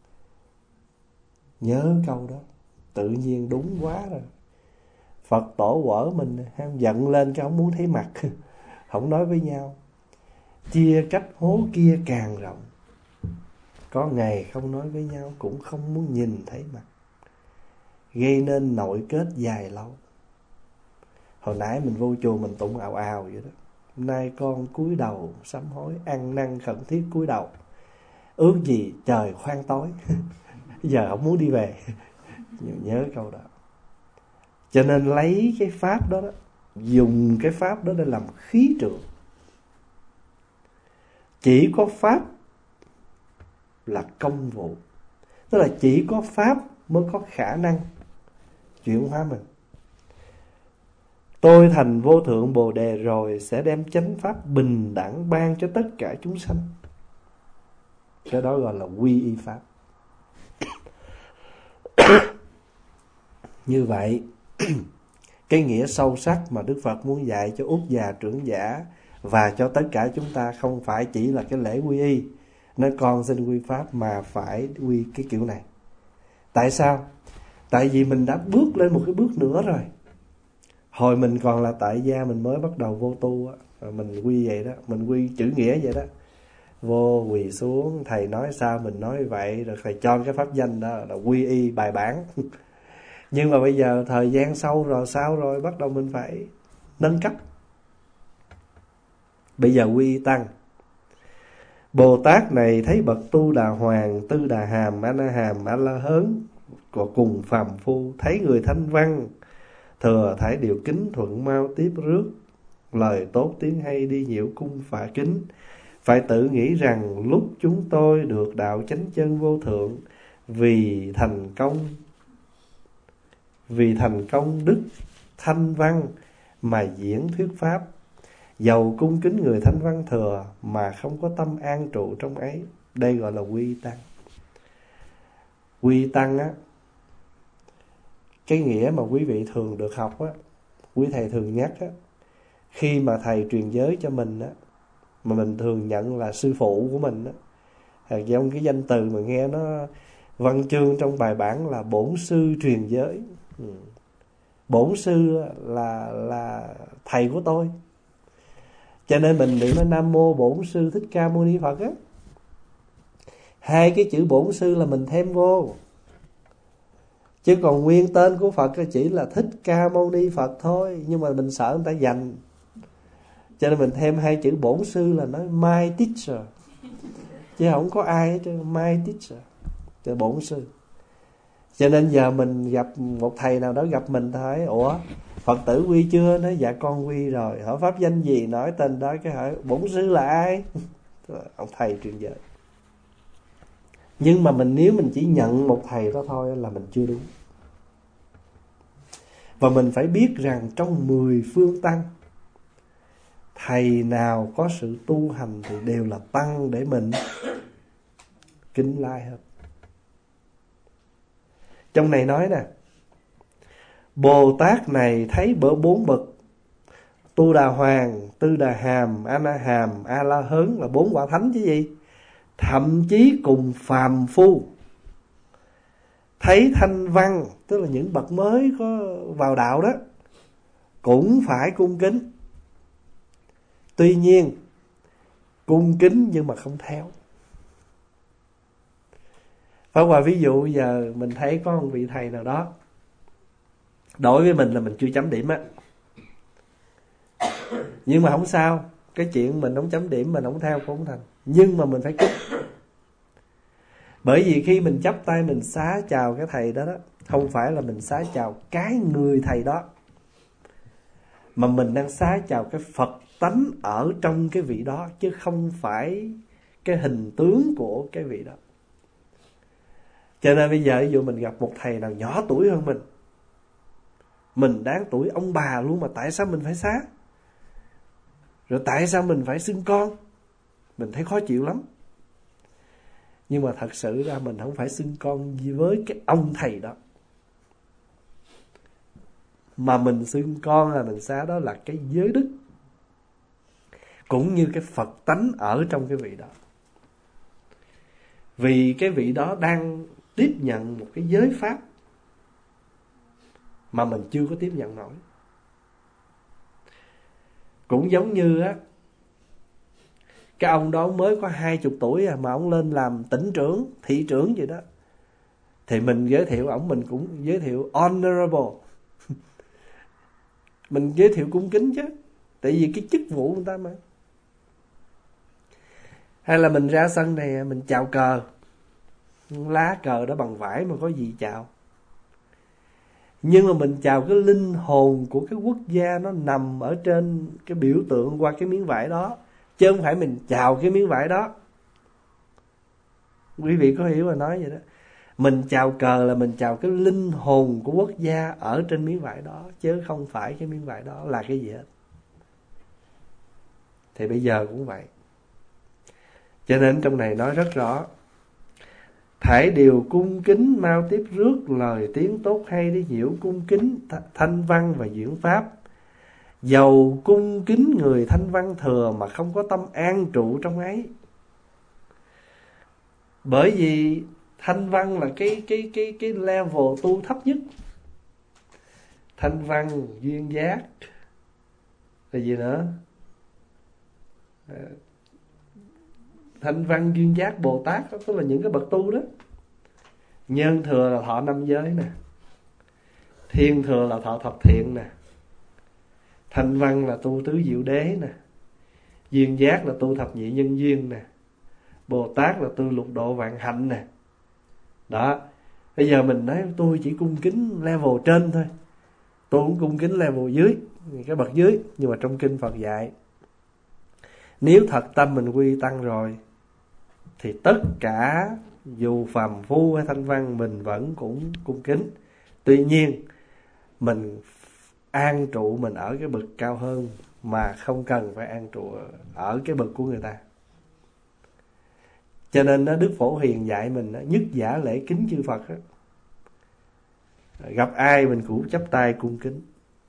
Nhớ câu đó, tự nhiên đúng quá rồi. Phật tổ quở mình, giận lên cái không muốn thấy mặt, không nói với nhau. Chia cách hố kia càng rộng, có ngày không nói với nhau, cũng không muốn nhìn thấy mặt, gây nên nội kết dài lâu. Hồi nãy mình vô chùa mình tụng ào ào vậy đó. Hôm nay con cúi đầu sám hối, ăn năn khẩn thiết cúi đầu, ước gì trời khoan tối. Giờ không muốn đi về. Nhớ câu đó. Cho nên lấy cái pháp đó, đó, dùng cái pháp đó để làm khí trượng. Chỉ có pháp là công vụ, tức là chỉ có pháp mới có khả năng chuyển hóa mình. Tôi thành vô thượng Bồ Đề rồi sẽ đem chánh pháp bình đẳng ban cho tất cả chúng sanh. Cái đó gọi là quy y pháp. Như vậy, cái nghĩa sâu sắc mà Đức Phật muốn dạy cho Út già trưởng giả và cho tất cả chúng ta không phải chỉ là cái lễ quy y, nói con xin quy pháp, mà phải quy cái kiểu này. Tại sao? Tại vì mình đã bước lên một cái bước nữa rồi. Hồi mình còn là tại gia, mình mới bắt đầu vô tu á, mình quy vậy đó, mình quy chữ nghĩa vậy đó. Vô quỳ xuống, thầy nói sao mình nói vậy, rồi thầy cho cái pháp danh đó là quy y bài bản. Nhưng mà bây giờ thời gian sâu rồi, sao rồi, bắt đầu mình phải nâng cấp. Bây giờ quy y tăng. Bồ Tát này thấy bậc Tu Đà Hoàng, Tư Đà Hàm, A Na Hàm, A La Hớn của cùng phàm phu, thấy người thanh văn, thừa thải điều kính thuận mau tiếp rước, lời tốt tiếng hay đi nhiễu cung phả kính. Phải tự nghĩ rằng lúc chúng tôi được đạo chánh chân vô thượng, Vì thành công Vì thành công đức thanh văn mà diễn thuyết pháp. Dầu cung kính người thanh văn thừa mà không có tâm an trụ trong ấy. Đây gọi là quy tăng. Quy tăng á, cái nghĩa mà quý vị thường được học á, quý thầy thường nhắc á, khi mà thầy truyền giới cho mình á, mà mình thường nhận là sư phụ của mình á, trong cái danh từ mà nghe nó văn chương trong bài bản là bổn sư truyền giới. ừ. Bổn sư là là thầy của tôi, cho nên mình niệm nói Nam Mô Bổn Sư Thích Ca Mâu Ni Phật á. Hai cái chữ bổn sư là mình thêm vô, chứ còn nguyên tên của Phật chỉ là Thích Ca Mâu Ni Phật thôi. Nhưng mà mình sợ người ta dành, cho nên mình thêm hai chữ bổn sư là nói my teacher, chứ không có ai hết trơn. My teacher, chứ bổn sư. Cho nên giờ mình gặp một thầy nào đó gặp mình thấy ủa Phật tử quy chưa? Nói dạ con quy rồi. Hỏi pháp danh gì? Nói tên đó. Cái hỏi bổn sư là ai? Ông thầy truyền giới. Nhưng mà mình nếu mình chỉ nhận một thầy đó thôi là mình chưa đúng. Và mình phải biết rằng trong mười phương tăng, thầy nào có sự tu hành thì đều là tăng để mình kính lai hết. Trong này nói nè, Bồ Tát này thấy bở bốn bậc Tu Đà Hoàng, Tư Đà Hàm, A Na Hàm, A La Hớn là bốn quả thánh chứ gì. Thậm chí cùng phàm phu thấy thanh văn, tức là những bậc mới có vào đạo đó, cũng phải cung kính. Tuy nhiên cung kính nhưng mà không theo. Phải qua ví dụ giờ mình thấy có một vị thầy nào đó, đối với mình là mình chưa chấm điểm á, nhưng mà không sao, cái chuyện mình không chấm điểm mình không theo cũng không thành. Nhưng mà mình phải kính. Bởi vì khi mình chắp tay mình xá chào cái thầy đó đó, không phải là mình xá chào cái người thầy đó, mà mình đang xá chào cái Phật tánh ở trong cái vị đó, chứ không phải cái hình tướng của cái vị đó. Cho nên bây giờ ví dụ mình gặp một thầy nào nhỏ tuổi hơn mình, mình đáng tuổi ông bà luôn, mà tại sao mình phải xá? Rồi tại sao mình phải xưng con? Mình thấy khó chịu lắm. Nhưng mà thật sự ra mình không phải xưng con gì với cái ông thầy đó, mà mình xưng con là mình xá đó là cái giới đức, cũng như cái Phật tánh ở trong cái vị đó. Vì cái vị đó đang tiếp nhận một cái giới pháp mà mình chưa có tiếp nhận nổi. Cũng giống như á, cái ông đó mới có hai chục tuổi à, mà ông lên làm tỉnh trưởng, thị trưởng gì đó, thì mình giới thiệu ổng, mình cũng giới thiệu honorable. Mình giới thiệu cung kính chứ, tại vì cái chức vụ người ta mà. Hay là mình ra sân này mình chào cờ, lá cờ đó bằng vải mà có gì chào. Nhưng mà mình chào cái linh hồn của cái quốc gia, nó nằm ở trên cái biểu tượng qua cái miếng vải đó, chứ không phải mình chào cái miếng vải đó. Quý vị có hiểu mà nói vậy đó. Mình chào cờ là mình chào cái linh hồn của quốc gia ở trên miếng vải đó, chứ không phải cái miếng vải đó là cái gì hết. Thì bây giờ cũng vậy. Cho nên trong này nói rất rõ, thảy điều cung kính mau tiếp rước lời tiếng tốt hay để nhiễu cung kính thanh văn và diễn pháp. Dầu cung kính người thanh văn thừa mà không có tâm an trụ trong ấy. Bởi vì thanh văn là cái cái cái cái level tu thấp nhất. Thanh văn duyên giác là gì nữa? Thanh văn duyên giác Bồ Tát đó, tức là những cái bậc tu đó. Nhân thừa là thọ năm giới nè, thiên thừa là thọ thập thiện nè, thanh văn là tu tứ diệu đế nè, duyên giác là tu thập nhị nhân duyên nè, Bồ Tát là tu lục độ vạn hạnh nè. Đó. Bây giờ mình nói tôi chỉ cung kính level trên thôi, tôi cũng cung kính level dưới, cái bậc dưới. Nhưng mà trong kinh Phật dạy, nếu thật tâm mình quy tăng rồi thì tất cả dù phàm phu hay thanh văn mình vẫn cũng cung kính. Tuy nhiên mình an trụ mình ở cái bậc cao hơn, mà không cần phải an trụ ở cái bậc của người ta. Cho nên đó, Đức Phổ Hiền dạy mình đó, nhất giả lễ kính chư Phật đó. Gặp ai mình cũng chắp tay cung kính.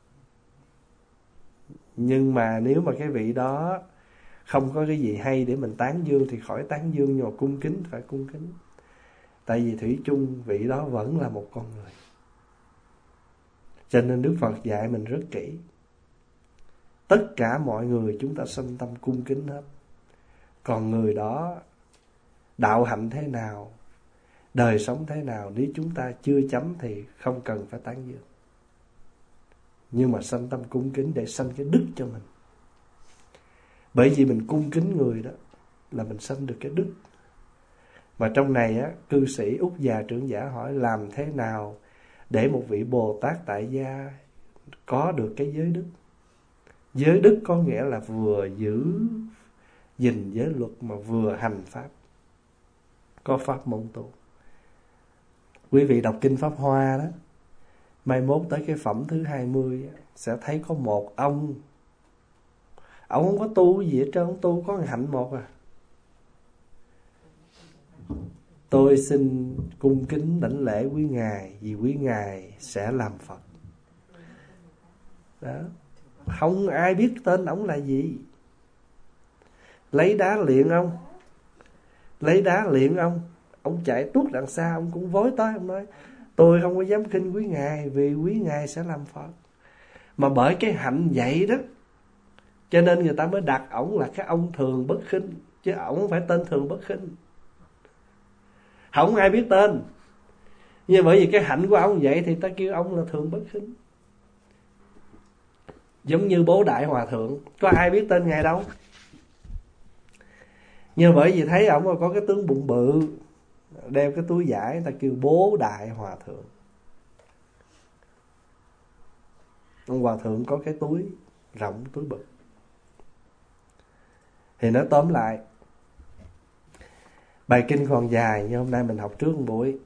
Nhưng mà nếu mà cái vị đó không có cái gì hay để mình tán dương thì khỏi tán dương, nhưng mà cung kính phải cung kính. Tại vì thủy chung vị đó vẫn là một con người. Cho nên Đức Phật dạy mình rất kỹ. Tất cả mọi người chúng ta sanh tâm cung kính hết. Còn người đó đạo hạnh thế nào, đời sống thế nào, nếu chúng ta chưa chấm thì không cần phải tán dương. Nhưng mà sanh tâm cung kính để sanh cái đức cho mình. Bởi vì mình cung kính người đó là mình sanh được cái đức. Mà trong này á, cư sĩ Úc Già Trưởng Giả hỏi làm thế nào để một vị Bồ Tát tại gia có được cái giới đức. Giới đức có nghĩa là vừa giữ gìn giới luật mà vừa hành pháp, có pháp môn tu. Quý vị đọc kinh Pháp Hoa đó, mai mốt tới cái phẩm thứ hai mươi sẽ thấy có một ông, ông không có tu gì hết trơn, ông tu có hạnh một à. Tôi xin cung kính đảnh lễ quý ngài, vì quý ngài sẽ làm Phật. Đó. Không ai biết tên ông là gì. Lấy đá luyện ông, lấy đá luyện ông, ông chạy tuốt đằng xa, ông cũng vối tới, ông nói tôi không có dám khinh quý ngài, vì quý ngài sẽ làm Phật. Mà bởi cái hạnh vậy đó, cho nên người ta mới đặt ổng là cái ông thường bất khinh, chứ ổng không phải tên thường bất khinh. Không ai biết tên, nhưng bởi vì cái hạnh của ông vậy thì ta kêu ông là thường bất khinh. Giống như Bố Đại Hòa Thượng, có ai biết tên ngài đâu. Nhưng bởi vì thấy ổng có cái tướng bụng bự, đeo cái túi vải, ta kêu Bố Đại Hòa Thượng. Ông Hòa Thượng có cái túi rộng, túi bự. Thì nói tóm lại, bài kinh còn dài, nhưng hôm nay mình học trước một buổi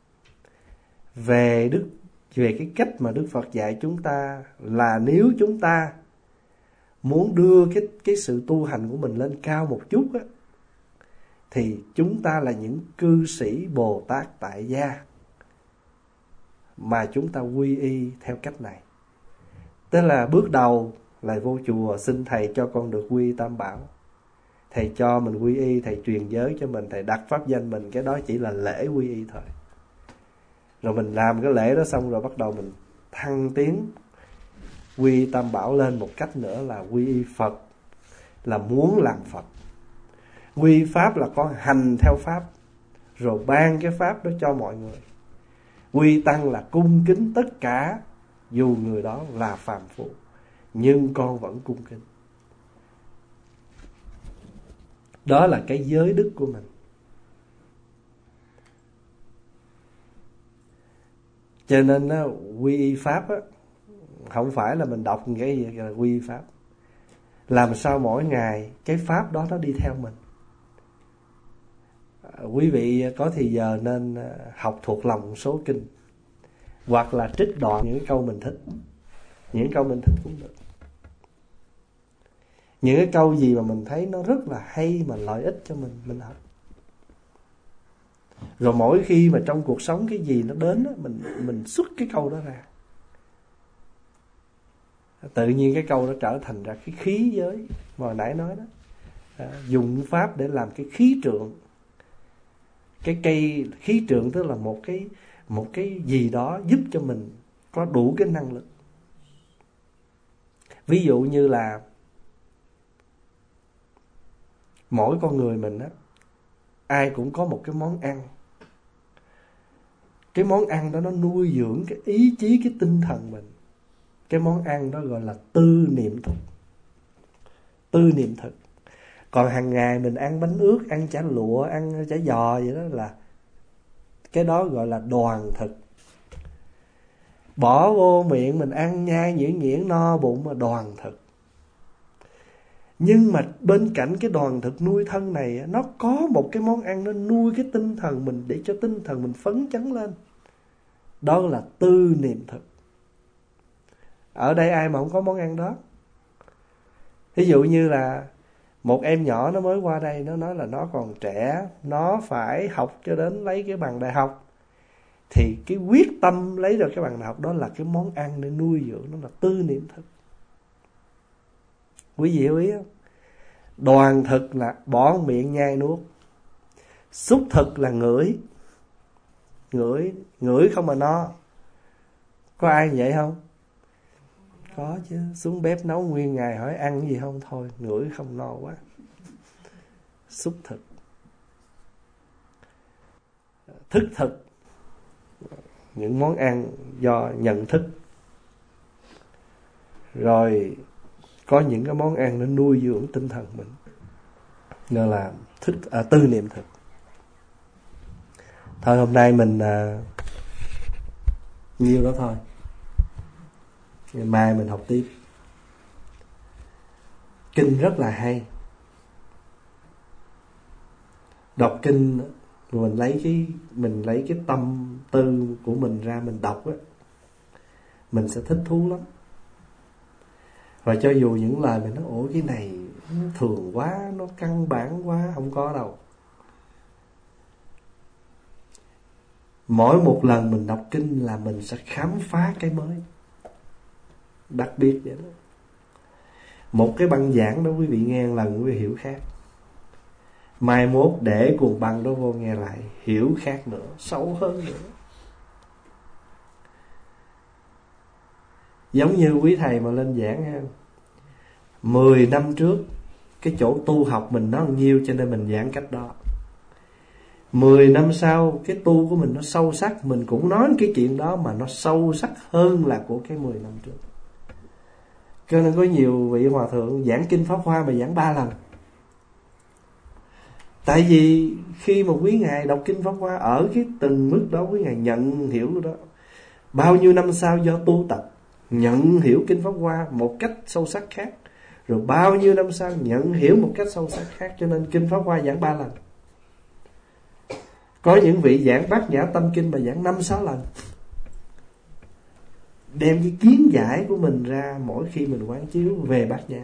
về đức, về cái cách mà Đức Phật dạy chúng ta là nếu chúng ta muốn đưa cái cái sự tu hành của mình lên cao một chút á, thì chúng ta là những cư sĩ Bồ Tát tại gia mà chúng ta quy y theo cách này. Tức là bước đầu là vô chùa xin thầy cho con được quy y Tam Bảo. Thầy cho mình quy y, thầy truyền giới cho mình, thầy đặt pháp danh mình, cái đó chỉ là lễ quy y thôi. Rồi mình làm cái lễ đó xong rồi bắt đầu mình thăng tiến quy y Tam Bảo lên một cách nữa là quy y Phật, là muốn làm Phật. Quy y Pháp là có hành theo Pháp, rồi ban cái Pháp đó cho mọi người. Quy y Tăng là cung kính tất cả, dù người đó là phàm phu, nhưng con vẫn cung kính. Đó là cái giới đức của mình. Cho nên á, quy y Pháp á, không phải là mình đọc cái gì là quy y Pháp. Làm sao mỗi ngày cái Pháp đó nó đi theo mình. Quý vị có thì giờ nên học thuộc lòng một số kinh, hoặc là trích đoạn những cái câu mình thích. Những câu mình thích cũng được. Những cái câu gì mà mình thấy nó rất là hay mà lợi ích cho mình, mình học. Rồi mỗi khi mà trong cuộc sống cái gì nó đến đó, mình mình xuất cái câu đó ra. Tự nhiên cái câu đó trở thành ra cái khí giới mà hồi nãy nói đó. À, dùng pháp để làm cái khí trượng. Cái cây khí trượng tức là một cái một cái gì đó giúp cho mình có đủ cái năng lực. Ví dụ như là mỗi con người mình á, ai cũng có một cái món ăn. Cái món ăn đó nó nuôi dưỡng cái ý chí, cái tinh thần mình. Cái món ăn đó gọi là tư niệm thực. Tư niệm thực. Còn hàng ngày mình ăn bánh ướt, ăn chả lụa, ăn chả giò vậy đó là cái đó gọi là đoàn thực. Bỏ vô miệng mình ăn nhai nhuyễn nhuyễn no bụng mà đoàn thực. Nhưng mà bên cạnh cái đoàn thực nuôi thân này, nó có một cái món ăn nó nuôi cái tinh thần mình, để cho tinh thần mình phấn chấn lên. Đó là tư niệm thực. Ở đây ai mà không có món ăn đó? Ví dụ như là một em nhỏ nó mới qua đây, nó nói là nó còn trẻ, nó phải học cho đến lấy cái bằng đại học. Thì cái quyết tâm lấy được cái bằng đại học đó là cái món ăn để nuôi dưỡng, nó là tư niệm thực. Quý vị hiểu ý không? Đoàn thực là bỏ miệng nhai nuốt. Xúc thực là ngửi. Ngửi, ngửi không mà no. Có ai vậy không? Có chứ. Xuống bếp nấu nguyên ngày hỏi ăn gì không? Thôi, ngửi không no quá. Xúc thực. Thức thực, những món ăn do nhận thức. Rồi có những cái món ăn nó nuôi dưỡng tinh thần mình, nó là thức, à, tư niệm thực. Thôi hôm nay mình à, nhiêu đó thôi. Ngày mai mình học tiếp. Kinh rất là hay. Đọc kinh mình lấy cái mình lấy cái tâm tư của mình ra mình đọc á, mình sẽ thích thú lắm. Và cho dù những lời mình nói ủa cái này nó thường quá, nó căn bản quá, không có đâu. Mỗi một lần mình đọc kinh là mình sẽ khám phá cái mới, đặc biệt vậy đó. Một cái băng giảng đó quý vị nghe lần quý vị hiểu khác, mai mốt để cuồng băng đó vô nghe lại hiểu khác nữa, sâu hơn nữa. Giống như quý thầy mà lên giảng ha, mười năm trước cái chỗ tu học mình nó nhiêu cho nên mình giảng cách đó. Mười năm sau cái tu của mình nó sâu sắc, mình cũng nói cái chuyện đó mà nó sâu sắc hơn là của cái mười năm trước. Cho nên có nhiều vị hòa thượng giảng kinh Pháp Hoa mà giảng ba lần. Tại vì khi mà quý ngài đọc kinh Pháp Hoa ở cái từng mức đó, quý ngài nhận hiểu đó. Bao nhiêu năm sau do tu tập nhận hiểu kinh Pháp Hoa một cách sâu sắc khác, rồi bao nhiêu năm sau nhận hiểu một cách sâu sắc khác, cho nên kinh Pháp Hoa giảng ba lần. Có những vị giảng Bát Nhã Tâm Kinh mà giảng năm sáu lần, đem cái kiến giải của mình ra mỗi khi mình quán chiếu về Bát Nhã.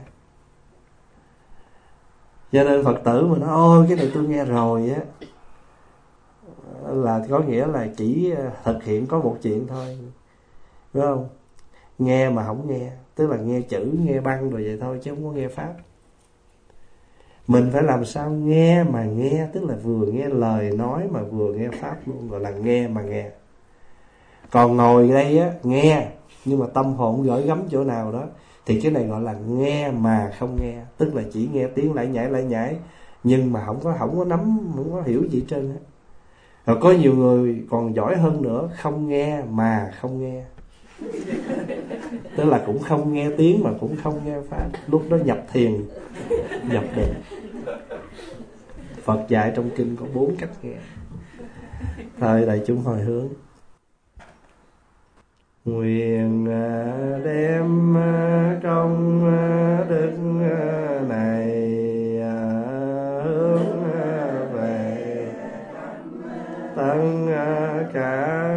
Cho nên Phật tử mà nói ôi cái này tôi nghe rồi á, là có nghĩa là chỉ thực hiện có một chuyện thôi, đúng không? Nghe mà không nghe, tức là nghe chữ, nghe băng rồi vậy thôi, chứ không có nghe Pháp. Mình phải làm sao nghe mà nghe, tức là vừa nghe lời nói mà vừa nghe Pháp luôn, gọi là nghe mà nghe. Còn ngồi đây á, nghe nhưng mà tâm hồn gửi gắm chỗ nào đó, thì cái này gọi là nghe mà không nghe, tức là chỉ nghe tiếng lải nhải lải nhải, nhưng mà không có không có nắm, không có hiểu gì hết trơn á. Rồi có nhiều người còn giỏi hơn nữa, không nghe mà không nghe, tức là cũng không nghe tiếng mà cũng không nghe Pháp. Lúc đó nhập thiền, nhập định. Phật dạy trong kinh có bốn cách nghe. Thôi đại chúng hồi hướng. Nguyện đem công đức này hướng về tất cả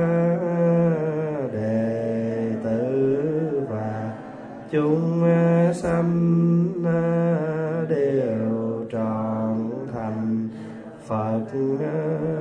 đệ tử và chúng sanh đều trọn thành Phật